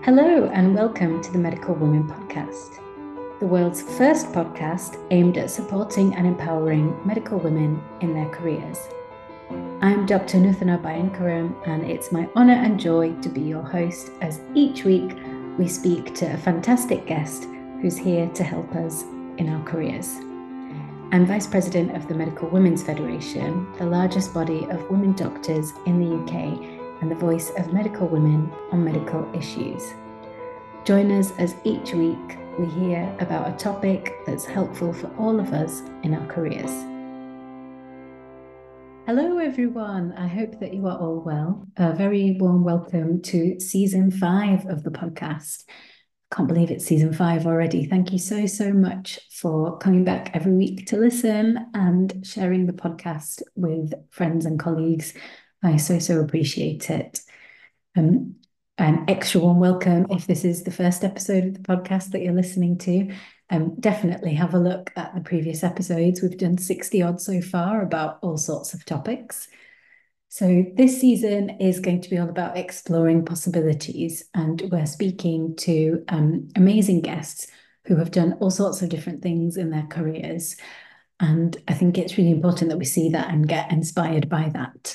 Hello, and welcome to the Medical Women Podcast, the world's first podcast aimed at supporting and empowering medical women in their careers. I'm Dr. Nuthana Bayankaram, and it's my honour and joy to be your host as each week we speak to a fantastic guest who's here to help us in our careers. I'm Vice President of the Medical Women's Federation, the largest body of women doctors in the UK and the voice of medical women on medical issues. Join us as each week we hear about a topic that's helpful for all of us in our careers. Hello, everyone. I hope that you are all well. A very warm welcome to season 5 of the podcast. Can't believe it's season 5 already. Thank you so much for coming back every week to listen and sharing the podcast with friends and colleagues. I so appreciate it. An extra warm welcome if this is the first episode of the podcast that you're listening to. Definitely have a look at the previous episodes. We've done 60 odd so far about all sorts of topics. So this season is going to be all about exploring possibilities, and we're speaking to amazing guests who have done all sorts of different things in their careers. And I think it's really important that we see that and get inspired by that.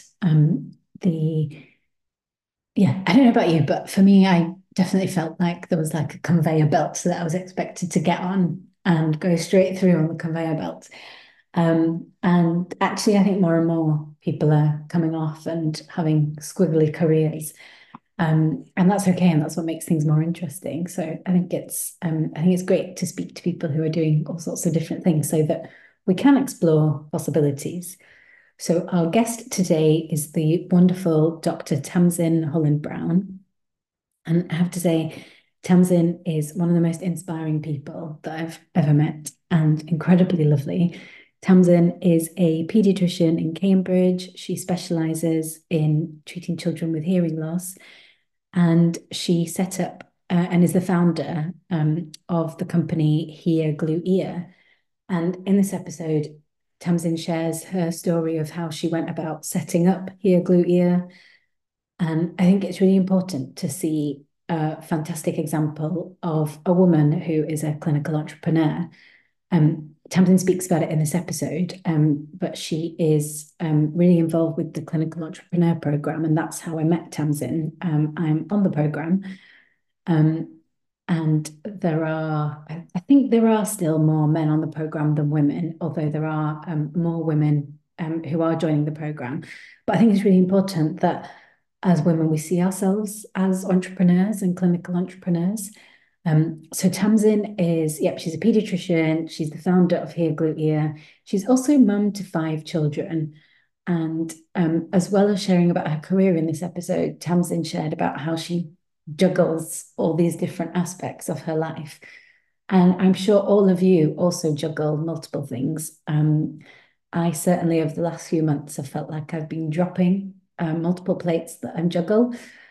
I don't know about you, but for me, I definitely felt like there was like a conveyor belt that I was expected to get on and go straight through on the conveyor belt. And actually, I think more and more people are coming off and having squiggly careers. And that's okay, and that's what makes things more interesting. So I think it's great to speak to people who are doing all sorts of different things so that we can explore possibilities. So our guest today is the wonderful Dr. Tamzin Holland-Brown. And I have to say, Tamzin is one of the most inspiring people that I've ever met and incredibly lovely. Tamzin is a paediatrician in Cambridge. She specializes in treating children with hearing loss. And she set up and is the founder of the company Hear Glue Ear. And in this episode, Tamzin shares her story of how she went about setting up Hear Glue Ear. And I think it's really important to see a fantastic example of a woman who is a clinical entrepreneur. Tamzin speaks about it in this episode, but she is really involved with the Clinical Entrepreneur Program, and that's how I met Tamzin. I'm on the program. And I think there are still more men on the program than women, although there are more women who are joining the program. But I think it's really important that as women, we see ourselves as entrepreneurs and clinical entrepreneurs. So Tamzin she's a pediatrician. She's the founder of Hear Glue Ear. She's also mum to 5 children. And as well as sharing about her career in this episode, Tamzin shared about how she juggles all these different aspects of her life. And I'm sure all of you also juggle multiple things. I certainly, over the last few months, have felt like I've been dropping multiple plates that I juggle.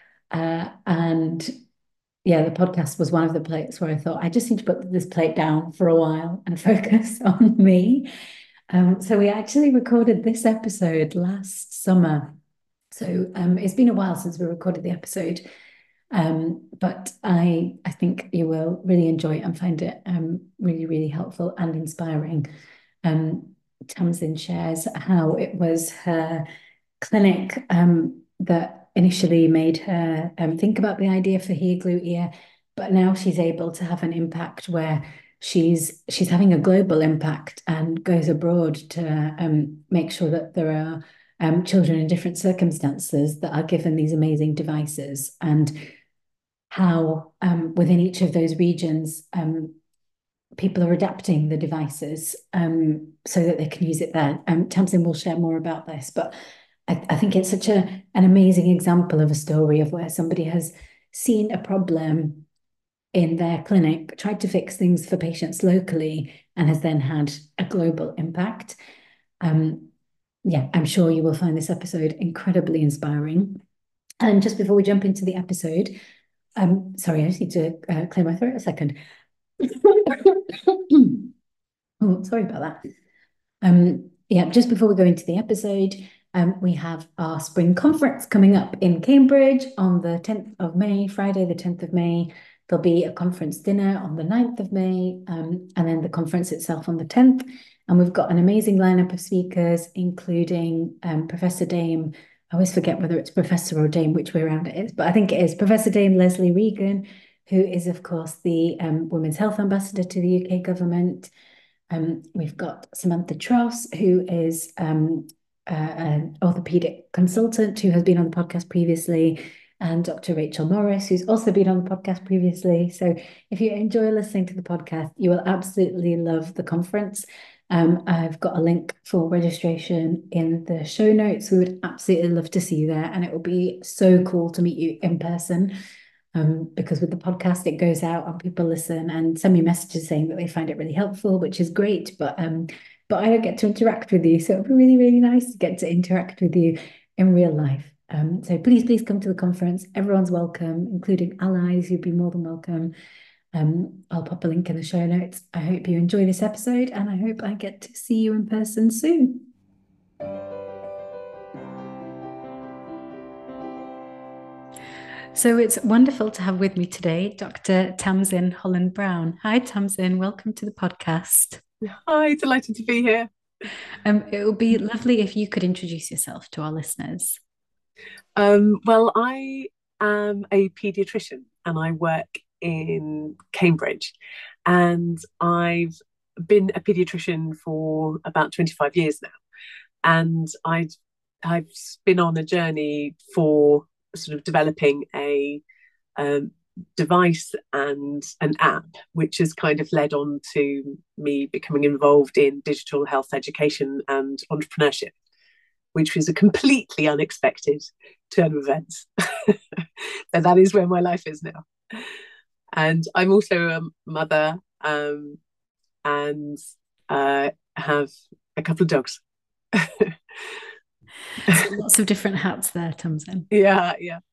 And yeah, the podcast was one of the plates where I thought, I just need to put this plate down for a while and focus on me. So we actually recorded this episode last summer. So it's been a while since we recorded the episode. But I think you will really enjoy it and find it really helpful and inspiring. Tamzin shares how it was her clinic that initially made her think about the idea for Hear Glue Ear, but now she's able to have an impact where she's having a global impact and goes abroad to make sure that there are children in different circumstances that are given these amazing devices, and how within each of those regions people are adapting the devices so that they can use it there. Tamzin will share more about this, but I think it's such an amazing example of a story of where somebody has seen a problem in their clinic, tried to fix things for patients locally, and has then had a global impact. I'm sure you will find this episode incredibly inspiring. And just before we jump into the episode, sorry, I just need to clear my throat a second. Oh, sorry about that. Just before we go into the episode, We have our spring conference coming up in Cambridge on the 10th of May, Friday, the 10th of May. There'll be a conference dinner on the 9th of May, and then the conference itself on the 10th. And we've got an amazing lineup of speakers, including Professor Dame. I always forget whether it's Professor or Dame, which way around it is, but I think it is Professor Dame Leslie Regan, who is, of course, the Women's Health Ambassador to the UK government. We've got Samantha Tross, who is an orthopedic consultant who has been on the podcast previously, and Dr. Rachel Norris, who's also been on the podcast previously. So if you enjoy listening to the podcast, you will absolutely love the conference. I've got a link for registration in the show notes. We would absolutely love to see you there, and it will be so cool to meet you in person. Because with the podcast, it goes out and people listen and send me messages saying that they find it really helpful, which is great. But I don't get to interact with you, so it'll be really, really nice to get to interact with you in real life. So please come to the conference. Everyone's welcome, including allies. You'd be more than welcome. I'll pop a link in the show notes. I hope you enjoy this episode, and I hope I get to see you in person soon. So it's wonderful to have with me today Dr. Tamsin Holland-Brown. Hi, Tamsin. Welcome to the podcast. Hi, delighted to be here. It would be lovely if you could introduce yourself to our listeners. Well, I am a paediatrician and I work in Cambridge, and I've been a paediatrician for about 25 years now. And I've been on a journey for sort of developing a device and an app, which has kind of led on to me becoming involved in digital health education and entrepreneurship, which was a completely unexpected turn of events. And that is where my life is now. And I'm also a mother, and have a couple of dogs. So lots of different hats there, Tamsin. Yeah.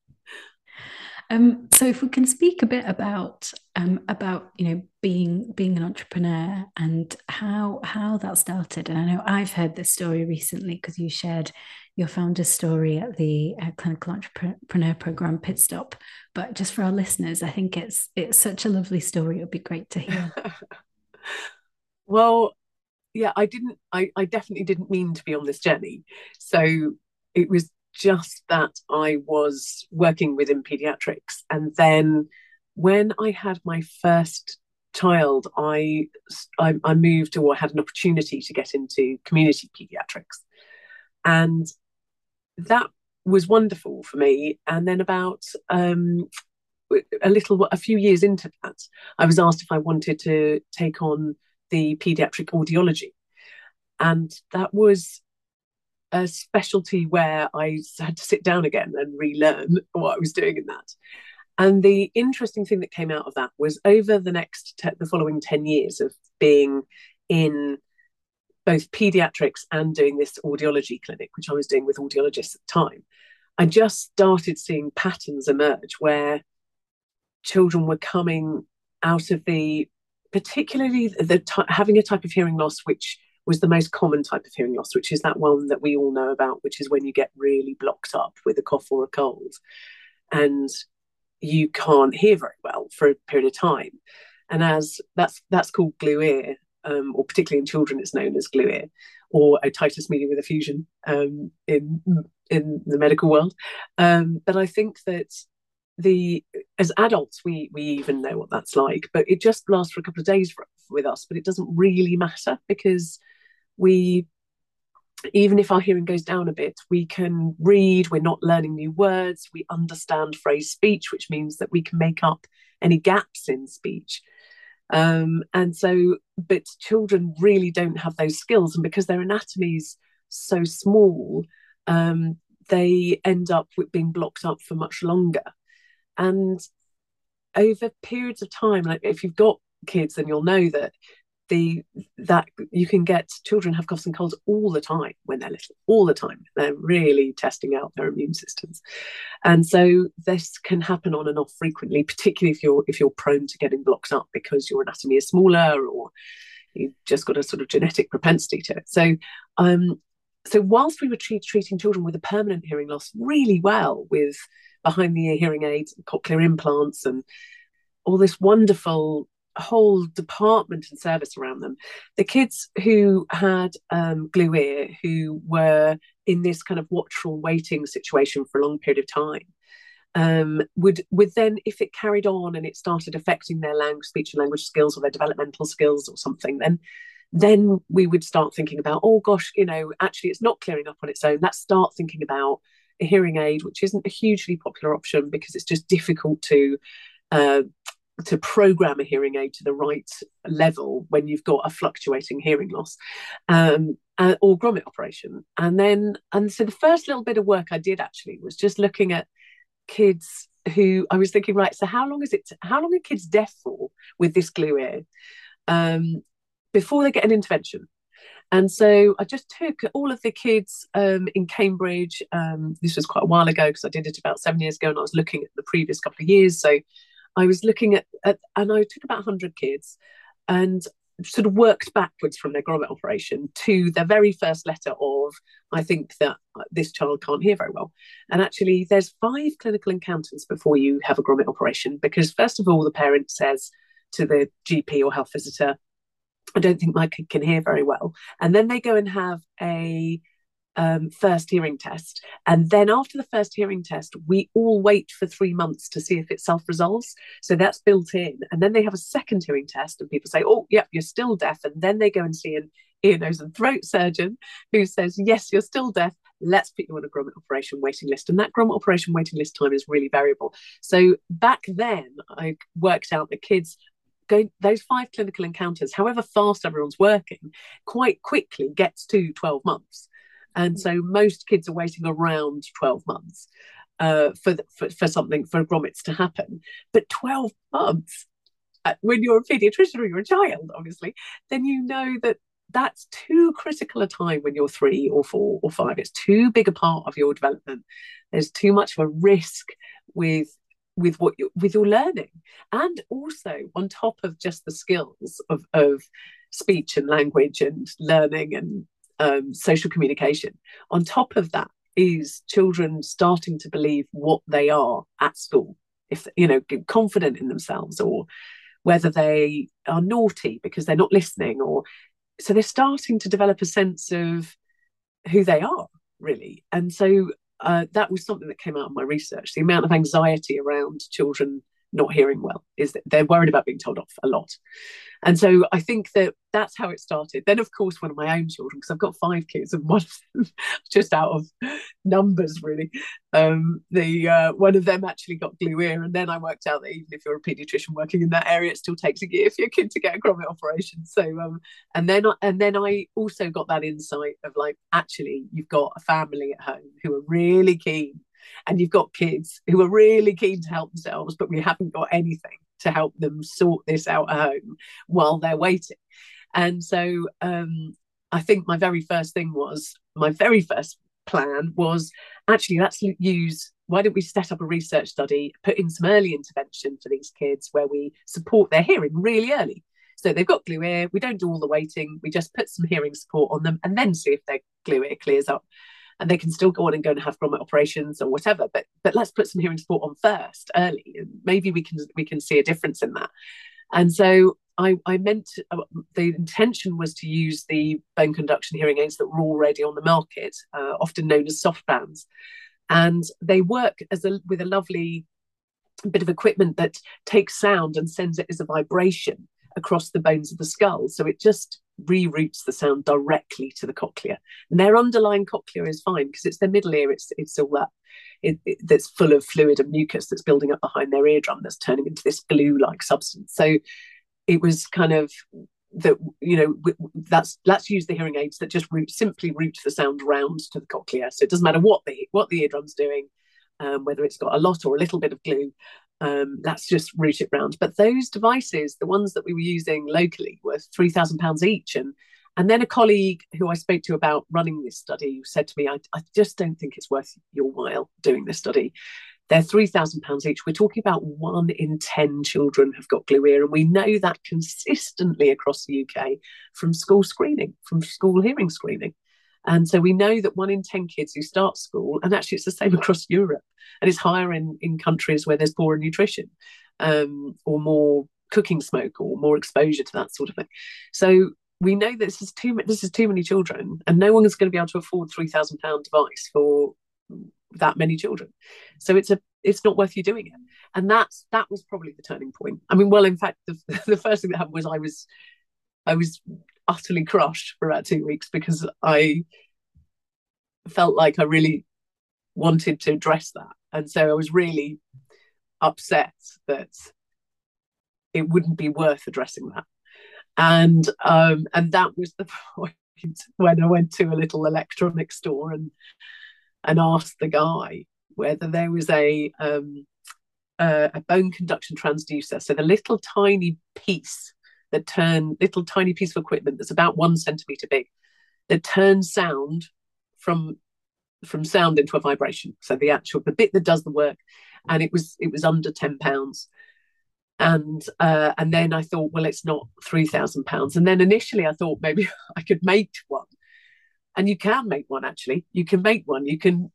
So if we can speak a bit about being an entrepreneur and how that started. And I know I've heard this story recently because you shared your founder's story at the clinical entrepreneur program Pit Stop. But just for our listeners, I think it's such a lovely story. It would be great to hear. Well, yeah, I definitely didn't mean to be on this journey. So it was just that I was working within pediatrics. And then when I had my first child, I moved, or had an opportunity to get into community pediatrics. And that was wonderful for me. And then about a few years into that, I was asked if I wanted to take on the pediatric audiology. And that was a specialty where I had to sit down again and relearn what I was doing in that. And the interesting thing that came out of that was over the following 10 years of being in both pediatrics and doing this audiology clinic, which I was doing with audiologists at the time, I just started seeing patterns emerge where children were coming out of particularly having a type of hearing loss, which was the most common type of hearing loss, which is that one that we all know about, which is when you get really blocked up with a cough or a cold and you can't hear very well for a period of time. And as that's called glue ear, or particularly in children, it's known as glue ear, or otitis media with effusion in the medical world. But I think that as adults, we even know what that's like, but it just lasts for a couple of days with us, but it doesn't really matter because even if our hearing goes down a bit, we can read, we're not learning new words, we understand phrase speech, which means that we can make up any gaps in speech. But children really don't have those skills, and because their anatomy is so small, they end up with being blocked up for much longer. And over periods of time, like if you've got kids, then you'll know that that you can get children have coughs and colds all the time when they're little, all the time. They're really testing out their immune systems, and so this can happen on and off frequently, particularly if you're prone to getting blocked up because your anatomy is smaller or you've just got a sort of genetic propensity to it. So So whilst we were treating children with a permanent hearing loss really well, with behind the ear hearing aids, cochlear implants, and all this wonderful whole department and service around them, the kids who had glue ear, who were in this kind of watchful waiting situation for a long period of time, would then, if it carried on and it started affecting their language, speech and language skills, or their developmental skills or something, then we would start thinking about, oh gosh, actually it's not clearing up on its own. Let's start thinking about a hearing aid, which isn't a hugely popular option because it's just difficult to program a hearing aid to the right level when you've got a fluctuating hearing loss, or grommet operation. And so the first little bit of work I did actually was just looking at kids who I was thinking, right, so how long are kids deaf for with this glue ear before they get an intervention? And so I just took all of the kids in Cambridge. This was quite a while ago because I did it about 7 years ago, and I was looking at the previous couple of years. So I was looking at and I took about 100 kids and sort of worked backwards from their grommet operation to the very first letter of, I think that this child can't hear very well. And actually, there's 5 clinical encounters before you have a grommet operation, because first of all, the parent says to the GP or health visitor, I don't think my kid can hear very well. And then they go and have a first hearing test. And then after the first hearing test, we all wait for 3 months to see if it self-resolves. So that's built in. And then they have a second hearing test and people say, oh, yeah, you're still deaf. And then they go and see an ear, nose and throat surgeon who says, yes, you're still deaf. Let's put you on a grommet operation waiting list. And that grommet operation waiting list time is really variable. So back then, I worked out that kids going those 5 clinical encounters, however fast everyone's working, quite quickly gets to 12 months. And so most kids are waiting around 12 months for something, for grommets to happen. But 12 months, when you're a paediatrician or you're a child, obviously, then you know that that's too critical a time when you're 3 or 4 or 5. It's too big a part of your development. There's too much of a risk with your learning. And also on top of just the skills of speech and language and learning and social communication, on top of that is children starting to believe what they are at school, if confident in themselves, or whether they are naughty because they're not listening, or so they're starting to develop a sense of who they are, really. And so that was something that came out of my research. The amount of anxiety around children not hearing well is that they're worried about being told off a lot. And so I think that that's how it started. Then, of course, one of my own children, because I've got 5 kids and one of them, just out of numbers, really, one of them actually got glue ear. And then I worked out that even if you're a paediatrician working in that area, it still takes a year for your kid to get a grommet operation. So, and then I also got that insight of, like, actually, you've got a family at home who are really keen, and you've got kids who are really keen to help themselves, but we haven't got anything to help them sort this out at home while they're waiting. And so I think my very first plan was, actually, why don't we set up a research study, put in some early intervention for these kids where we support their hearing really early. So they've got glue ear, we don't do all the waiting, we just put some hearing support on them and then see if their glue ear clears up. And they can still go on and have grommet operations or whatever, but let's put some hearing support on first, early, and maybe we can see a difference in that. And so I meant the intention was to use the bone conduction hearing aids that were already on the market, often known as soft bands, and they work with a lovely bit of equipment that takes sound and sends it as a vibration across the bones of the skull. So it just reroutes the sound directly to the cochlea. And their underlying cochlea is fine because it's their middle ear. It's all that that's full of fluid and mucus that's building up behind their eardrum that's turning into this glue-like substance. So it was kind of that, let's use the hearing aids that just simply route the sound round to the cochlea. So it doesn't matter what the eardrum's doing, whether it's got a lot or a little bit of glue. Let's just route it round. But those devices, the ones that we were using locally, were £3,000 each. And then a colleague who I spoke to about running this study said to me, I just don't think it's worth your while doing this study. They're £3,000 each. We're talking about 1 in 10 children have got glue ear. And we know that consistently across the UK from school hearing screening. And so we know that 1 in 10 kids who start school, and actually it's the same across Europe, and it's higher in countries where there's poorer nutrition, or more cooking smoke or more exposure to that sort of thing. So we know that this is too many children, and no one is going to be able to afford £3,000 device for that many children. So it's not worth you doing it. And that was probably the turning point. I mean, well, in fact, the first thing that happened was I was utterly crushed for about 2 weeks because I felt like I really wanted to address that. And so I was really upset that it wouldn't be worth addressing that. And that was the point when I went to a little electronics store and asked the guy whether there was a bone conduction transducer, so the little tiny piece of equipment that's about 1 centimeter big that turns sound from sound into a vibration. So the bit that does the work, and it was under £10. And then I thought, well, it's not £3,000. And then initially I thought maybe I could make one, and you can make one. Actually, you can make one. You can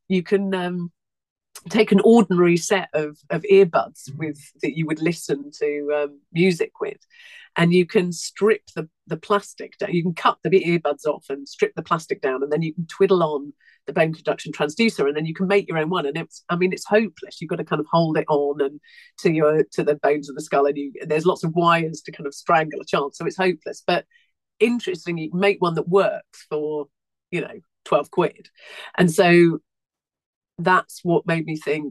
take an ordinary set of earbuds that you would listen to music with, and you can strip the plastic down. You can cut the earbuds off and strip the plastic down, and then you can twiddle on the bone conduction transducer, and then you can make your own one. And it's hopeless. You've got to kind of hold it on and to the bones of the skull, and there's lots of wires to kind of strangle a child, so it's hopeless. But interesting, you can make one that works for 12 quid. And so that's what made me think,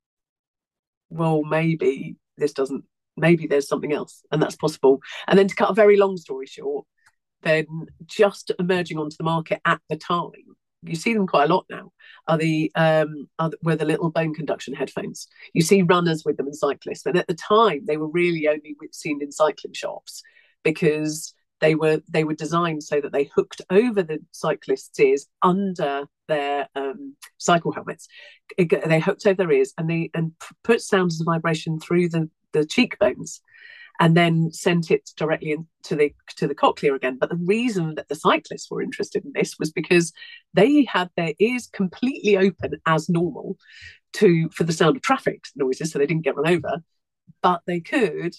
well, maybe there's something else, and that's possible. And then, to cut a very long story short, then just emerging onto the market at the time, you see them quite a lot now, are the little bone conduction headphones. You see runners with them and cyclists, and at the time they were really only seen in cycling shops because they were designed so that they hooked over the cyclists' ears under their cycle helmets. They hooked over their ears and put sound as a vibration through the cheekbones, and then sent it directly into the cochlea again. But the reason that the cyclists were interested in this was because they had their ears completely open as normal for the sound of traffic noises, so they didn't get run over. But they could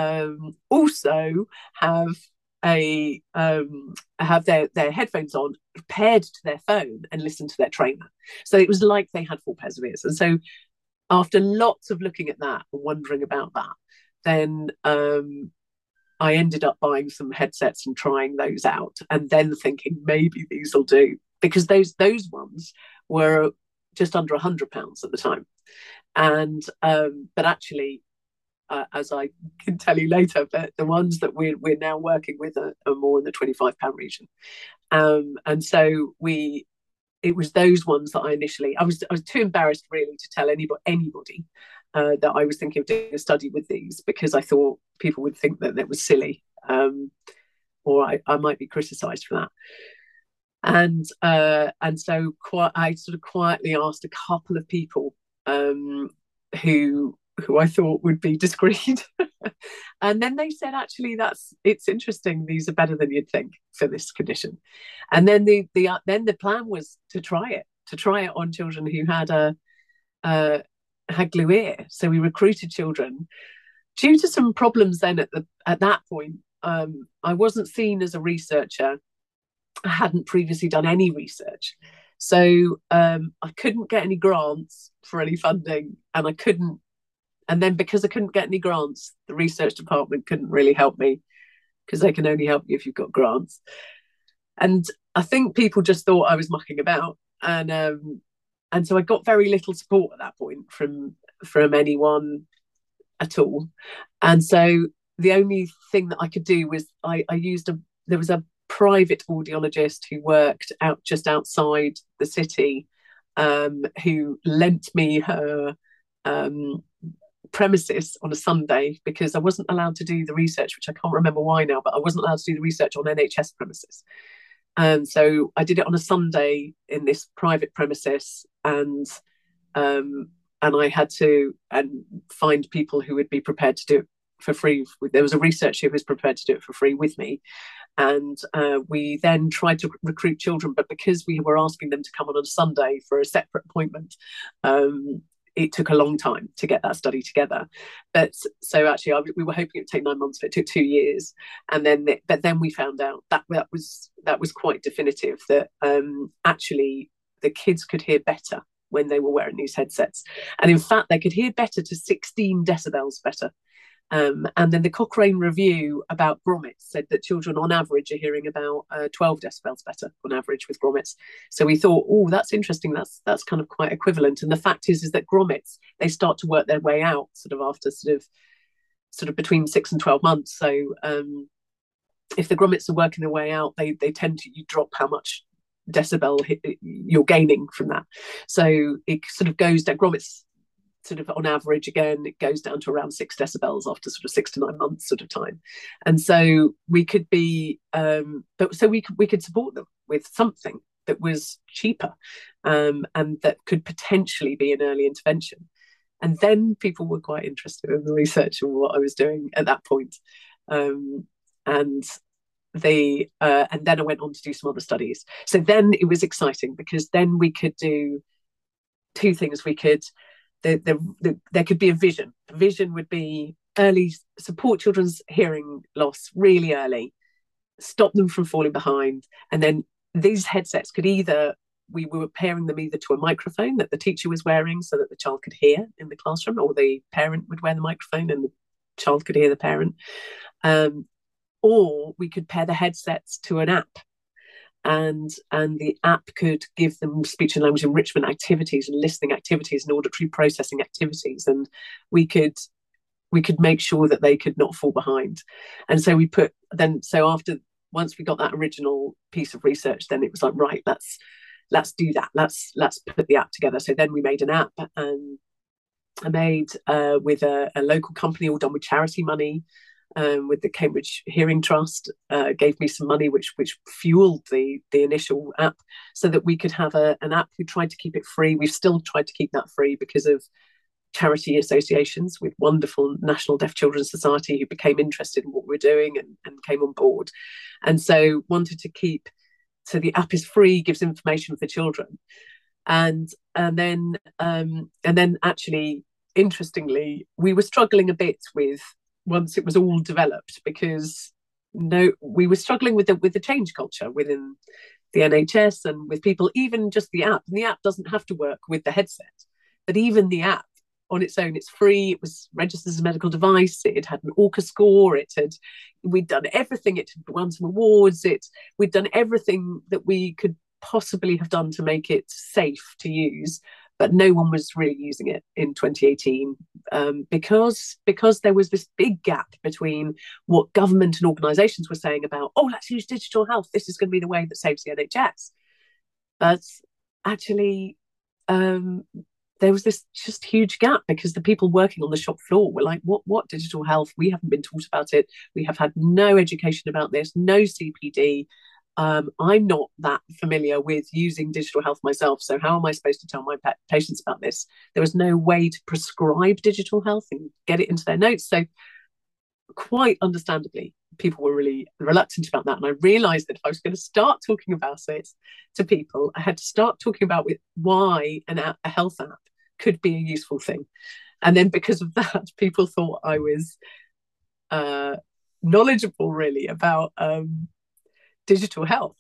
also have their headphones on, paired to their phone, and listen to their trainer. So it was like they had 4 pairs of ears. And so after lots of looking at that and wondering about that, then I ended up buying some headsets and trying those out, and then thinking maybe these will do, because those ones were just under £100 at the time. And but actually, as I can tell you later, but the ones that we're now working with are more in the £25 region. And so it was those ones that I was too embarrassed really to tell anybody that I was thinking of doing a study with these, because I thought people would think that it was silly, or I might be criticised for that. And so I sort of quietly asked a couple of people who I thought would be discreet. And then they said, actually, it's interesting. These are better than you'd think for this condition. And then the plan was to try it on children who had glue ear. So we recruited children. Due to some problems then at that point, I wasn't seen as a researcher. I hadn't previously done any research. So I couldn't get any grants for any funding, and then because I couldn't get any grants, the research department couldn't really help me, because they can only help you if you've got grants. And I think people just thought I was mucking about, and so I got very little support at that point from anyone at all. And so the only thing that I could do was there was a private audiologist who worked just outside the city, who lent me her premises on a Sunday, because I wasn't allowed to do the research, which I can't remember why now, but I wasn't allowed to do the research on NHS premises. And so I did it on a Sunday in this private premises, and I had to find people who would be prepared to do it for free. There was a researcher who was prepared to do it for free with me, And we then tried to recruit children, but because we were asking them to come on a Sunday for a separate appointment, it took a long time to get that study together. But so actually, we were hoping it would take 9 months, but it took 2 years. And then we found out that was quite definitive, that actually the kids could hear better when they were wearing these headsets. And in fact, they could hear better to 16 decibels better. And then the Cochrane review about grommets said that children on average are hearing about 12 decibels better on average with grommets. So we thought, oh, that's interesting. That's kind of quite equivalent. And the fact is that grommets, they start to work their way out sort of after sort of between 6 and 12 months. So if the grommets are working their way out, they tend to drop how much decibel you're gaining from that. So it sort of goes down. Grommets sort of on average, again, it goes down to around 6 decibels after sort of 6 to 9 months sort of time. And so we could be, we could support them with something that was cheaper, and that could potentially be an early intervention. And then people were quite interested in the research and what I was doing at that point. And then I went on to do some other studies. So then it was exciting, because then we could do two things. We could there could be a vision. The vision would be early support children's hearing loss really early, stop them from falling behind, and then these headsets could we were pairing them either to a microphone that the teacher was wearing so that the child could hear in the classroom, or the parent would wear the microphone and the child could hear the parent, or we could pair the headsets to an app. And the app could give them speech and language enrichment activities and listening activities and auditory processing activities, and we could make sure that they could not fall behind. And so once we got that original piece of research, then it was like, right, let's do that. Let's put the app together. So then we made an app, and I made with a local company, all done with charity money. With the Cambridge Hearing Trust, gave me some money, which fueled the initial app, so that we could have an app. We tried to keep it free. We've still tried to keep that free because of charity associations with wonderful National Deaf Children's Society, who became interested in what we're doing and came on board. And so wanted to keep, so the app is free, gives information for children. And then actually, interestingly, we were struggling a bit with, once it was all developed, because we were struggling with the change culture within the NHS and with people, even just the app. And the app doesn't have to work with the headset, but even the app on its own, it's free. It was registered as a medical device. It had an ORCA score. We'd done everything. It had won some awards. We'd done everything that we could possibly have done to make it safe to use. But no one was really using it in 2018, because there was this big gap between what government and organisations were saying about, oh, let's use digital health. This is going to be the way that saves the NHS. But actually, there was this just huge gap, because the people working on the shop floor were like, what digital health? We haven't been taught about it. We have had no education about this, no CPD. I'm not that familiar with using digital health myself, so how am I supposed to tell my patients about this? There was no way to prescribe digital health and get it into their notes. So quite understandably, people were really reluctant about that. And I realised that if I was going to start talking about it to people, I had to start talking about why a health app could be a useful thing. And then because of that, people thought I was knowledgeable really about digital health,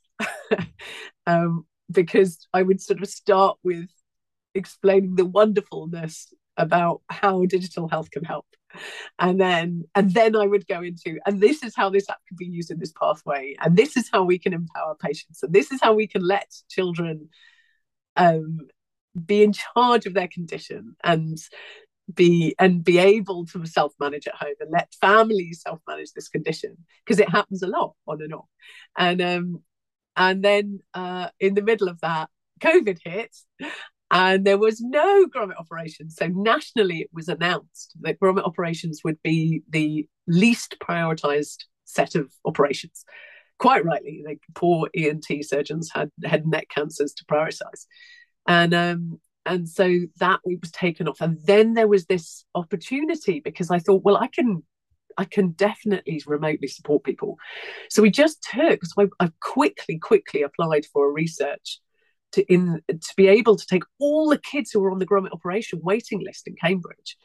because I would sort of start with explaining the wonderfulness about how digital health can help, and then I would go into, and this is how this app can be used in this pathway, and this is how we can empower patients, and this is how we can let children be in charge of their condition and be able to self-manage at home, and let families self-manage this condition, because it happens a lot on and off. And then in the middle of that, COVID hit, and there was no grommet operations. So nationally, it was announced that grommet operations would be the least prioritized set of operations. Quite rightly, like, poor ENT surgeons had head and neck cancers to prioritize. And so that was taken off. And then there was this opportunity, because I thought, well, I can I can definitely remotely support people. So we just took, so I quickly applied for a research to be able to take all the kids who were on the grommet operation waiting list in Cambridge,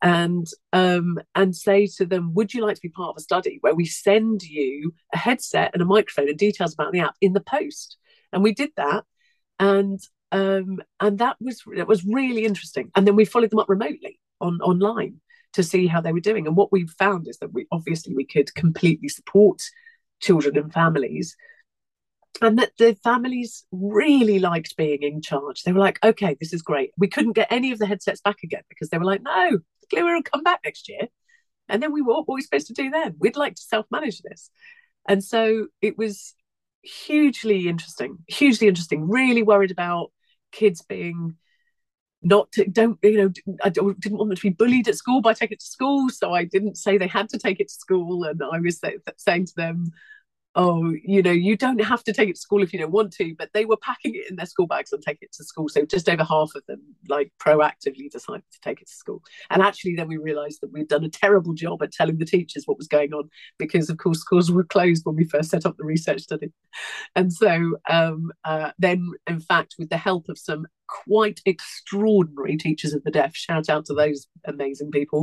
and say to them, would you like to be part of a study where we send you a headset and a microphone and details about the app in the post? And we did that, and that was really interesting. And then we followed them up remotely online to see how they were doing. And what we found is that we could completely support children and families, and that the families really liked being in charge. They were like, okay, this is great. We couldn't get any of the headsets back again because they were like, no, Gluer will come back next year. And then what were we supposed to do then? We'd like to self-manage this. And so it was hugely interesting, really worried about kids being I didn't want them to be bullied at school by taking it to school. So I didn't say they had to take it to school. And I was saying to them, oh, you don't have to take it to school if you don't want to, but they were packing it in their school bags and taking it to school. So just over half of them like proactively decided to take it to school. And actually then we realized that we'd done a terrible job at telling the teachers what was going on, because of course schools were closed when we first set up the research study. And so then in fact, with the help of some quite extraordinary teachers of the deaf, shout out to those amazing people,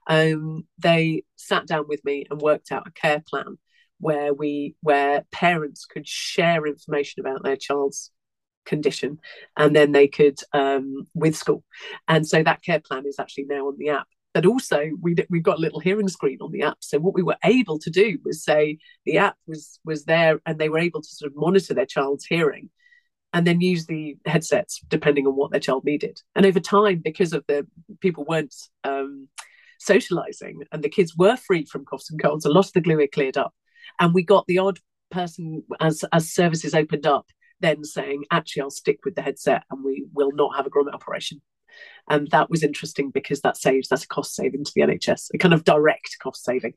they sat down with me and worked out a care plan where parents could share information about their child's condition, and then they could with school. And so that care plan is actually now on the app. But also we've got a little hearing screen on the app. So what we were able to do was say the app was there, and they were able to sort of monitor their child's hearing and then use the headsets depending on what their child needed. And over time, because of the people weren't socializing and the kids were free from coughs and colds, a lot of the glue cleared up. And we got the odd person, as services opened up, then saying, actually, I'll stick with the headset and we will not have a grommet operation. And that was interesting because that's a cost saving to the NHS, a kind of direct cost saving.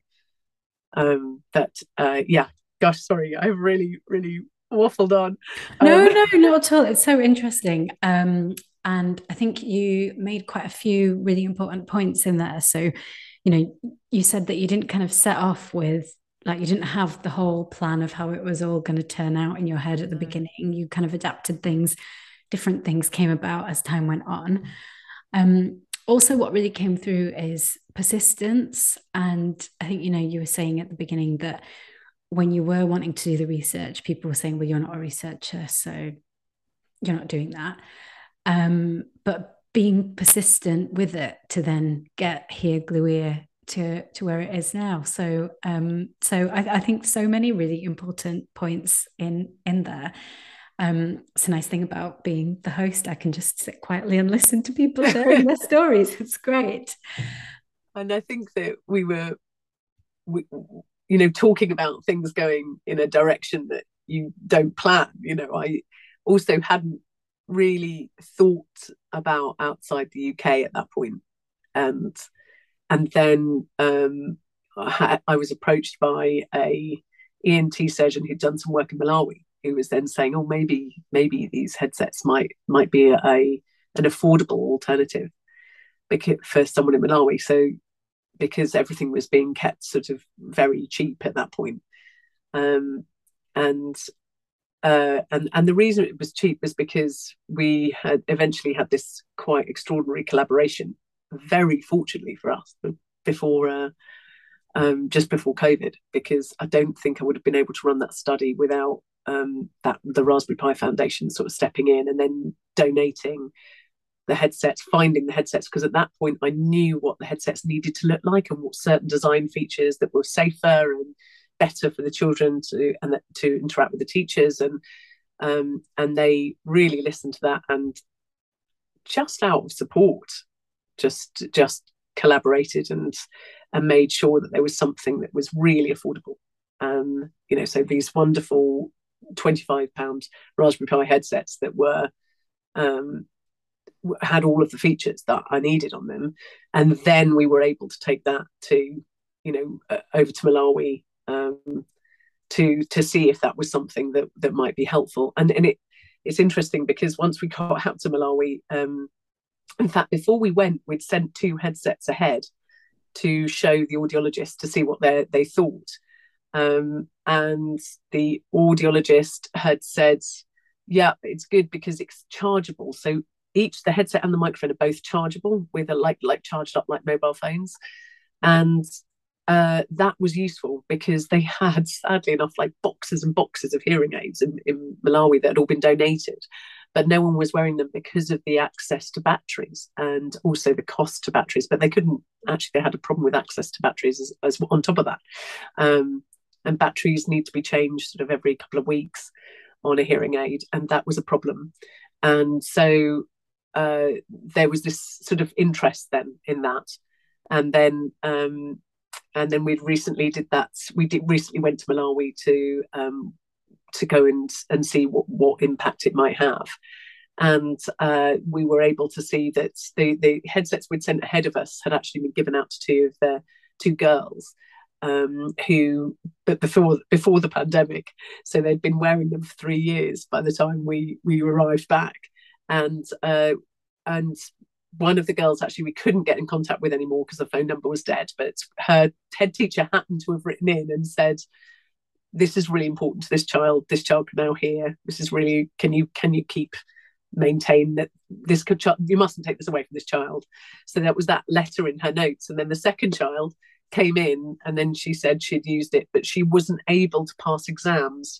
Gosh, sorry, I've really, really waffled on. No, not at all. It's so interesting. And I think you made quite a few really important points in there. So, you said that you didn't kind of set off with, like, you didn't have the whole plan of how it was all going to turn out in your head at the beginning. You kind of adapted things, different things came about as time went on. Also, what really came through is persistence. And I think, you were saying at the beginning that when you were wanting to do the research, people were saying, well, you're not a researcher, so you're not doing that. But being persistent with it to then get here, Gluer, to where it is now. So I think so many really important points in there. It's a nice thing about being the host. I can just sit quietly and listen to people sharing their stories. It's great. And I think that we were talking about things going in a direction that you don't plan. I also hadn't really thought about outside the UK at that point. And then I was approached by a ENT surgeon who'd done some work in Malawi, who was then saying, oh, maybe these headsets might be an affordable alternative for someone in Malawi. So because everything was being kept sort of very cheap at that point. And the reason it was cheap was because we had eventually had this quite extraordinary collaboration, very fortunately for us, just before COVID, because I don't think I would have been able to run that study without the Raspberry Pi Foundation sort of stepping in and then donating the headsets, finding the headsets, because at that point I knew what the headsets needed to look like and what certain design features that were safer and better for the children to interact with the teachers, and they really listened to that, and just out of support just collaborated and made sure that there was something that was really affordable. So these wonderful £25 Raspberry Pi headsets that were had all of the features that I needed on them, and then we were able to take that to over to Malawi to see if that was something that might be helpful. And it's interesting because once we got out to Malawi, in fact, before we went, we'd sent 2 headsets ahead to show the audiologist to see what they thought. And the audiologist had said, yeah, it's good because it's chargeable. So the headset and the microphone are both chargeable with a like charged up like mobile phones. And that was useful because they had, sadly enough, like boxes and boxes of hearing aids in Malawi that had all been donated, but no one was wearing them because of the access to batteries and also the cost to batteries. But they couldn't actually, they had a problem with access to batteries as on top of that. And batteries need to be changed sort of every couple of weeks on a hearing aid, and that was a problem. And so there was this sort of interest then in that. And then we recently did that. We recently went to Malawi to go and see what impact it might have. And we were able to see that the headsets we'd sent ahead of us had actually been given out to two of their two girls but before the pandemic. So they'd been wearing them for 3 years by the time we arrived back. And one of the girls actually we couldn't get in contact with anymore because the phone number was dead, but her head teacher happened to have written in and said, this is really important to this child can now hear, this is really, can you maintain that this could, you mustn't take this away from this child. So that was that letter in her notes. And then the second child came in, and then she said she'd used it, but she wasn't able to pass exams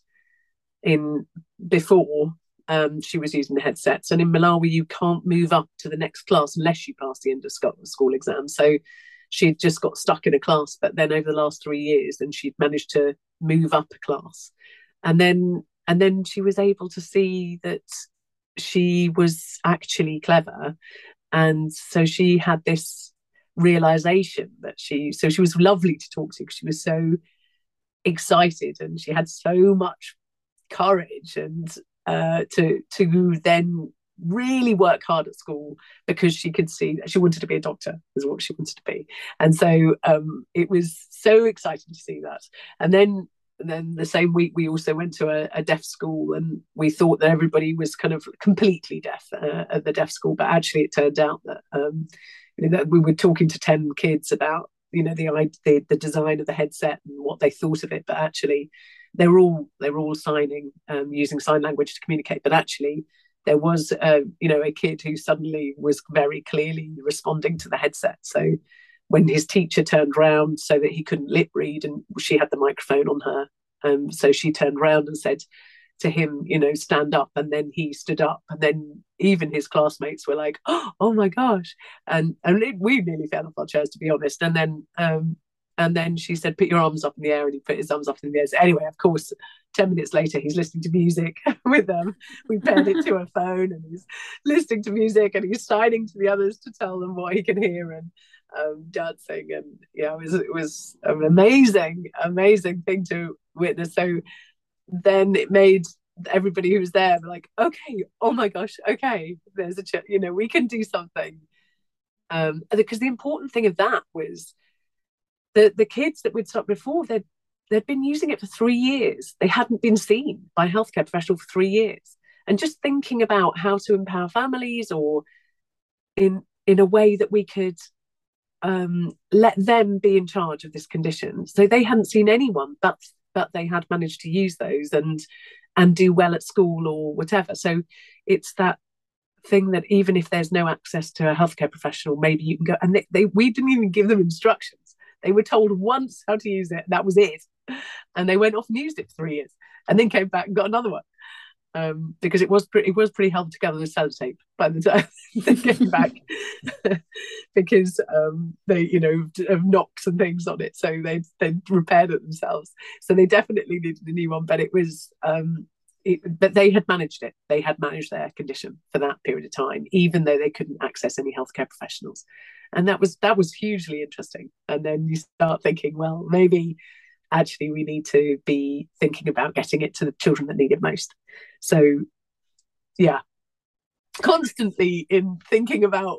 before she was using the headsets. And in Malawi, you can't move up to the next class unless you pass the end of school exam. So she'd just got stuck in a class. But then over the last 3 years, then she'd managed to move up a class. And then she was able to see that she was actually clever. And so she had this realization that she was lovely to talk to because she was so excited and she had so much courage and to then really work hard at school because she could see that she wanted to be a doctor is what she wanted to be. And so it was so exciting to see that. And then the same week we also went to a deaf school, and we thought that everybody was kind of completely deaf at the deaf school, but actually it turned out that that we were talking to 10 kids about the design of the headset and what they thought of it, but actually they were all signing, using sign language to communicate. But actually there was a kid who suddenly was very clearly responding to the headset. So when his teacher turned around so that he couldn't lip read, and she had the microphone on her, so she turned around and said to him, stand up, and then he stood up, and then even his classmates were like, oh my gosh, and we nearly fell off our chairs, to be honest. And then she said, put your arms up in the air, and he put his arms up in the air. So anyway, of course, 10 minutes later, he's listening to music with them. We paired it to a phone, and he's listening to music, and he's signing to the others to tell them what he can hear, and dancing. And it was an amazing thing to witness. So then it made everybody who was there like, okay, oh my gosh, okay, there's we can do something. Because the important thing of that was the kids that we'd stopped before, they'd been using it for 3 years. They hadn't been seen by a healthcare professional for 3 years. And just thinking about how to empower families, or in a way that we could let them be in charge of this condition. So they hadn't seen anyone, but they had managed to use those and do well at school or whatever. So it's that thing that even if there's no access to a healthcare professional, maybe you can go. And we didn't even give them instructions. They were told once how to use it. That was it. And they went off and used it for 3 years, and then came back and got another one. Because it was pretty held together with sellotape by the time they came back, because they have knocks and things on it, so they repaired it themselves. So they definitely needed a new one, but it was but they had managed it. They had managed their condition for that period of time, even though they couldn't access any healthcare professionals, and that was hugely interesting. And then you start thinking, well, maybe actually we need to be thinking about getting it to the children that need it most. So yeah, constantly in thinking about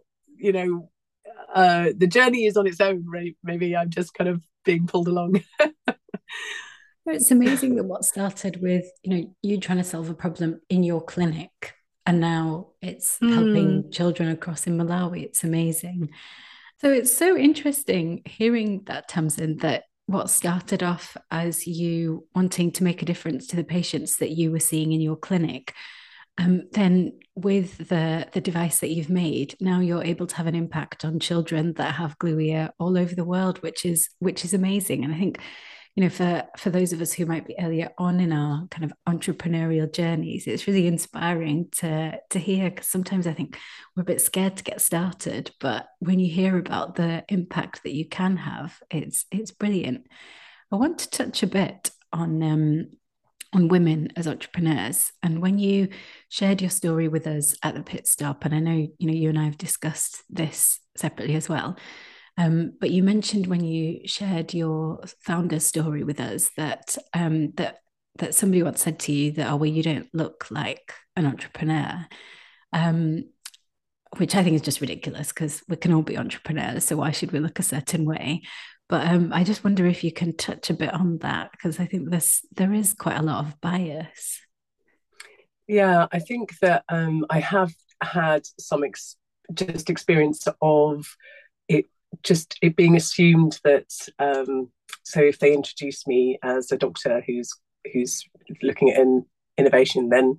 the journey is on its own, right? Maybe I'm just kind of being pulled along. It's amazing that what started with you trying to solve a problem in your clinic, and now it's helping children across in Malawi. It's amazing. So it's so interesting hearing that, Tamsin, that what started off as you wanting to make a difference to the patients that you were seeing in your clinic, then with the device that you've made, now you're able to have an impact on children that have glue all over the world, which is amazing. And I think, for those of us who might be earlier on in our kind of entrepreneurial journeys, it's really inspiring to hear, because sometimes I think we're a bit scared to get started, but when you hear about the impact that you can have, it's brilliant. I want to touch a bit on women as entrepreneurs. And when you shared your story with us at the pit stop, and I know you and I have discussed this separately as well, but you mentioned when you shared your founder story with us that somebody once said to you that, oh, well, you don't look like an entrepreneur. Um, which I think is just ridiculous, because we can all be entrepreneurs. So why should we look a certain way? But I just wonder if you can touch a bit on that, because I think there is quite a lot of bias. Yeah, I think that I have had some just experience of it, just it being assumed that so if they introduce me as a doctor who's looking at an innovation, then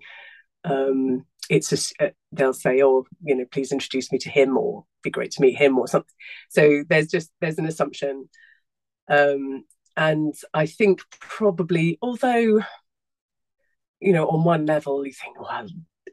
they'll say, oh, please introduce me to him, or be great to meet him, or something. So there's an assumption, and I think probably, although on one level you think, well,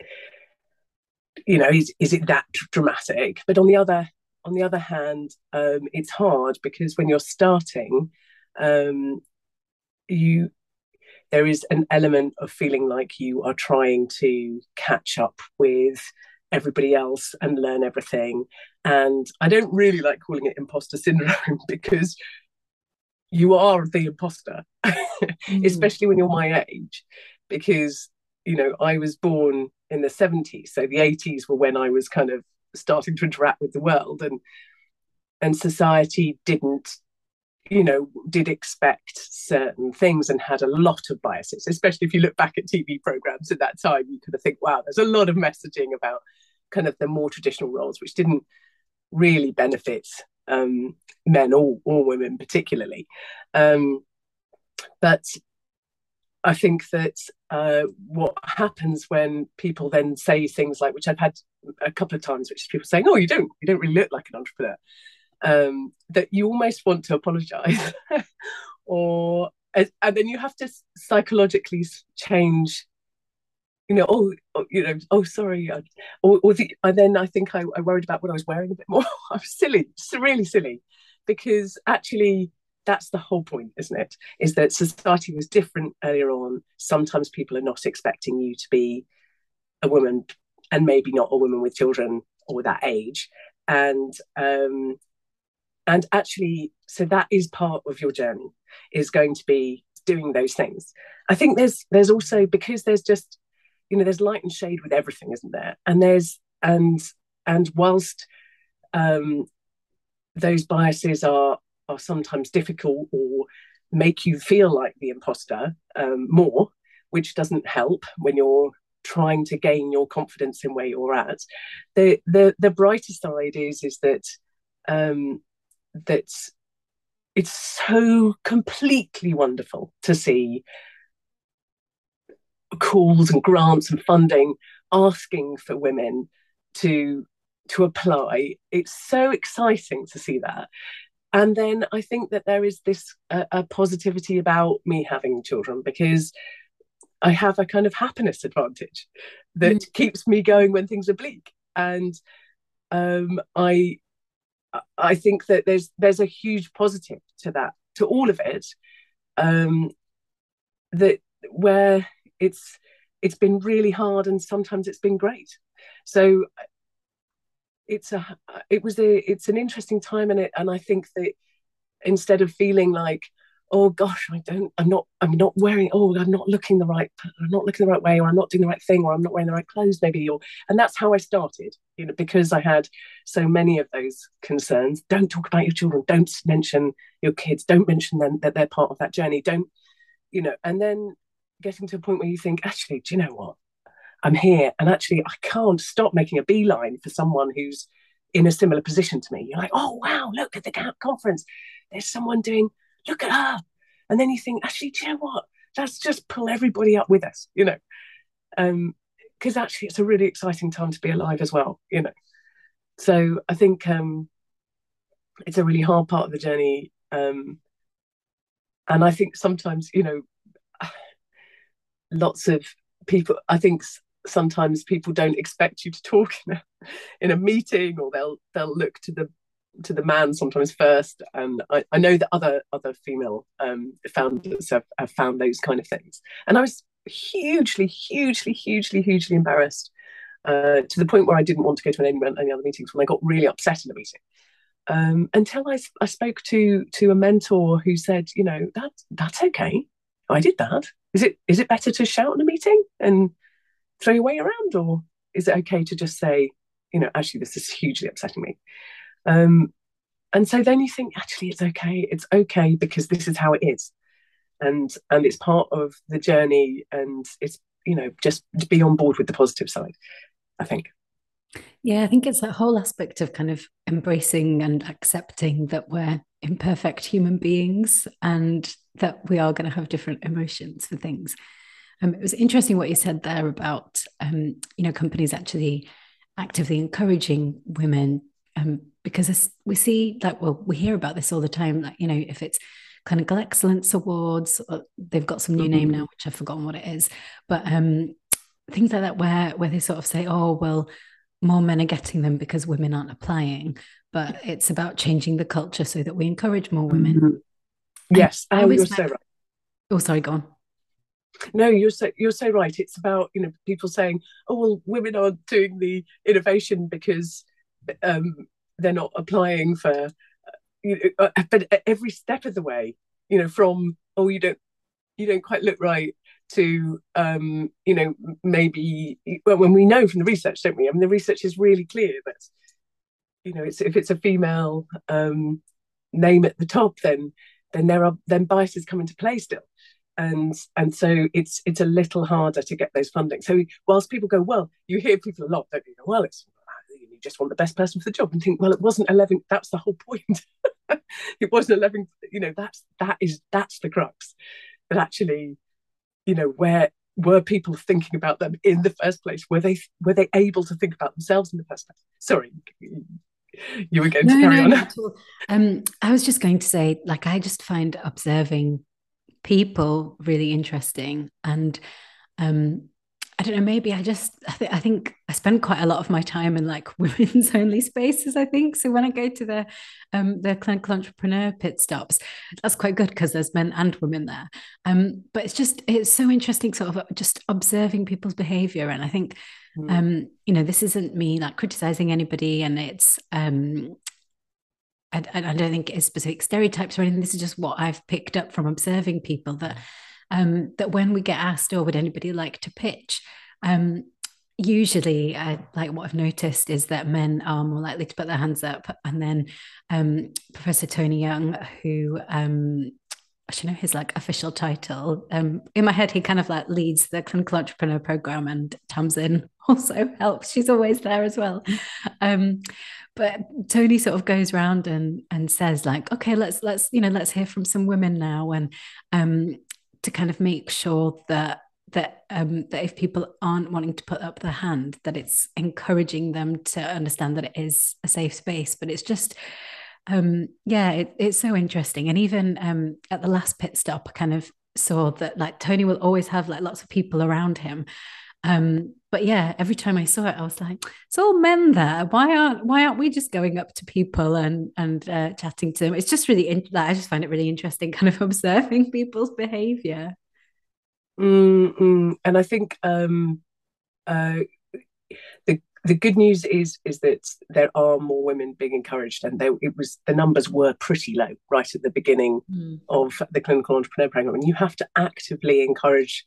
is it that dramatic? But on the other hand, it's hard, because when you're starting, um, you there is an element of feeling like you are trying to catch up with everybody else and learn everything. And I don't really like calling it imposter syndrome because you are the imposter, Mm. especially when you're my age, because I was born in the 70s, so the 80s were when I was kind of starting to interact with the world, and society did expect certain things and had a lot of biases, especially if you look back at TV programs at that time. You kind of think, wow, there's a lot of messaging about kind of the more traditional roles, which didn't really benefit men or women particularly. But I think that what happens when people then say things like, which I've had a couple of times, which is people saying, "Oh, you don't really look like an entrepreneur," that you almost want to apologize, or and then you have to psychologically change. Sorry, and then I think I worried about what I was wearing a bit more. I was silly, it's really silly, because actually that's the whole point, isn't it? Is that society was different earlier on. Sometimes people are not expecting you to be a woman, and maybe not a woman with children or that age, and actually, so that is part of your journey, is going to be doing those things. I think there's also, because there's just there's light and shade with everything, isn't there? And whilst um, those biases are sometimes difficult, or make you feel like the imposter more, which doesn't help when you're trying to gain your confidence in where you're at. The brighter side is that that it's so completely wonderful to see calls and grants and funding asking for women to apply. It's so exciting to see that. And then I think that there is this a positivity about me having children, because I have a kind of happiness advantage that Mm. keeps me going when things are bleak. And I think that there's a huge positive to that, to all of it, um, that where it's been really hard, and sometimes it's been great. So it's an interesting time in it, and I think that instead of feeling like, oh gosh, I'm not wearing, oh, I'm not looking the right way, or I'm not doing the right thing, or I'm not wearing the right clothes maybe, and that's how I started, because I had so many of those concerns. Don't talk about your children, don't mention your kids, don't mention them, that they're part of that journey, don't, and then getting to a point where you think, actually, do you know what, I'm here, and actually I can't stop making a beeline for someone who's in a similar position to me. You're like, oh wow, look at the conference. There's someone doing. Look at her, and then you think, actually, do you know what? Let's just pull everybody up with us, because actually it's a really exciting time to be alive as well. So I think it's a really hard part of the journey, and I think sometimes lots of people, I think sometimes people don't expect you to talk in a meeting, or they'll look to the man sometimes first. And I know that other female founders have found those kind of things, and I was hugely embarrassed, to the point where I didn't want to go to any other meetings, when I got really upset in a meeting, until I spoke to a mentor who said, that's okay. I did that. Is it better to shout in a meeting and throw your weight around, or is it okay to just say, actually, this is hugely upsetting me? And so then you think, actually, it's okay. It's okay, because this is how it is, and it's part of the journey, and it's just to be on board with the positive side, I think. Yeah, I think it's that whole aspect of kind of embracing and accepting that we're imperfect human beings and that we are going to have different emotions for things. It was interesting what you said there about, companies actually actively encouraging women, because we see that, well, we hear about this all the time, like, if it's clinical excellence awards, they've got some new name now, which I've forgotten what it is, but things like that, where they sort of say, oh, well, more men are getting them because women aren't applying, but it's about changing the culture so that we encourage more women. Mm-hmm. Yes, you're so right. Oh, sorry, go on. No, you're so right. It's about people saying, oh well, women aren't doing the innovation because they're not applying for, but every step of the way, from, oh, you don't quite look right, to maybe, well, when we know from the research, don't we? I mean, the research is really clear that if it's a female name at the top, then biases come into play still, and so it's a little harder to get those funding. So whilst people go, well, you hear people a lot, don't you? Well, it's, you just want the best person for the job, and think, well, it wasn't 11. That's the whole point. It wasn't 11. That's the crux. But actually, where were people thinking about them in the first place? Were they able to think about themselves in the first place? Sorry, you were going to carry on. Not at all. I was just going to say, like, I just find observing people really interesting, and I don't know, maybe I think I spend quite a lot of my time in like women's only spaces, I think. So when I go to the clinical entrepreneur pit stops, that's quite good because there's men and women there. But it's so interesting, sort of just observing people's behavior. And I think this isn't me like criticizing anybody, and it's I don't think it's specific stereotypes or anything. This is just what I've picked up from observing people, that when we get asked, oh, would anybody like to pitch? Usually, like what I've noticed is that men are more likely to put their hands up. And then Professor Tony Young, who I should know his like official title. In my head, he kind of like leads the clinical entrepreneur program, and Tamsin also helps. She's always there as well. But Tony sort of goes around and says like, okay, let's hear from some women now, and to kind of make sure that if people aren't wanting to put up their hand, that it's encouraging them to understand that it is a safe space. But it's just it's so interesting. And even at the last pit stop, I kind of saw that like Tony will always have like lots of people around him. But yeah, every time I saw it, I was like, it's all men there. Why aren't we just going up to people and chatting to them? It's just really, I just find it really interesting, kind of observing people's behavior. And I think the good news is that there are more women being encouraged, and the numbers were pretty low right at the beginning of the clinical entrepreneur program, and you have to actively encourage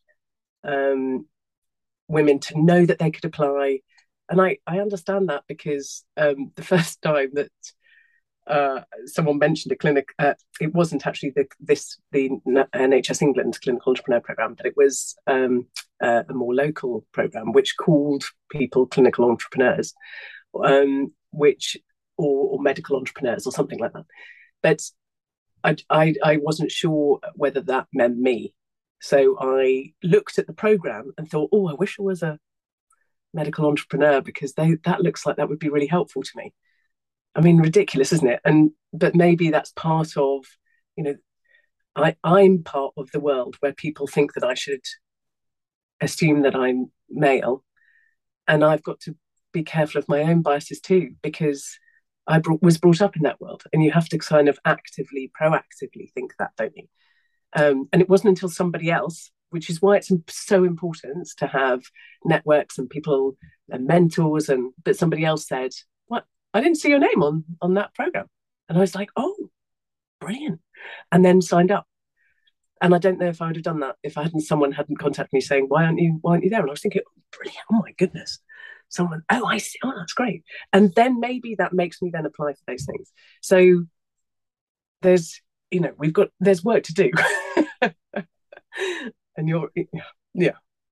women to know that they could apply. And I understand that, because the first time that someone mentioned a clinic, it wasn't actually the NHS England clinical entrepreneur program, but it was a more local program which called people clinical entrepreneurs, which or medical entrepreneurs or something like that. But I wasn't sure whether that meant me. So I looked at the program and thought, oh, I wish I was a medical entrepreneur, because that looks like that would be really helpful to me. I mean, ridiculous, isn't it? But maybe that's part of, you know, I'm part of the world where people think that I should assume that I'm male, and I've got to be careful of my own biases too, because was brought up in that world, and you have to kind of proactively think that, don't you? And it wasn't until somebody else, which is why it's so important to have networks and people and mentors, but somebody else said, "What? I didn't see your name on that program," and I was like, "Oh, brilliant!" and then signed up. And I don't know if I would have done that if someone hadn't contacted me saying, why aren't you there? And I was thinking, oh, brilliant, oh my goodness. Someone, oh, I see, oh, that's great. And then maybe that makes me then apply for those things. So there's work to do. And yeah.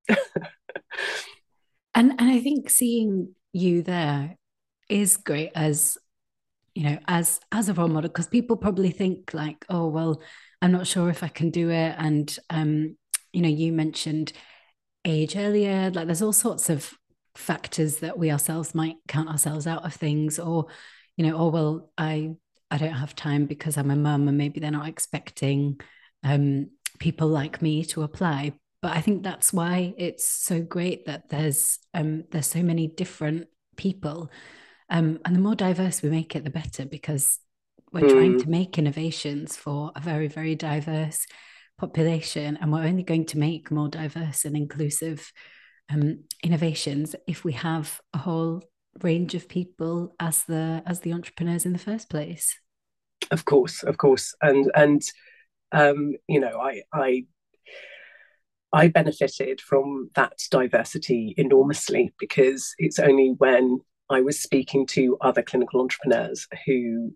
And I think seeing you there is great as, as a role model, because people probably think like, oh, well, I'm not sure if I can do it. And you mentioned age earlier, like there's all sorts of factors that we ourselves might count ourselves out of things, or, oh, well, I don't have time because I'm a mum, and maybe they're not expecting people like me to apply. But I think that's why it's so great that there's so many different people, and the more diverse we make it, the better, because we're trying to make innovations for a very, very diverse population, and we're only going to make more diverse and inclusive innovations if we have a whole range of people as the entrepreneurs in the first place. Of course, and I benefited from that diversity enormously, because it's only when I was speaking to other clinical entrepreneurs who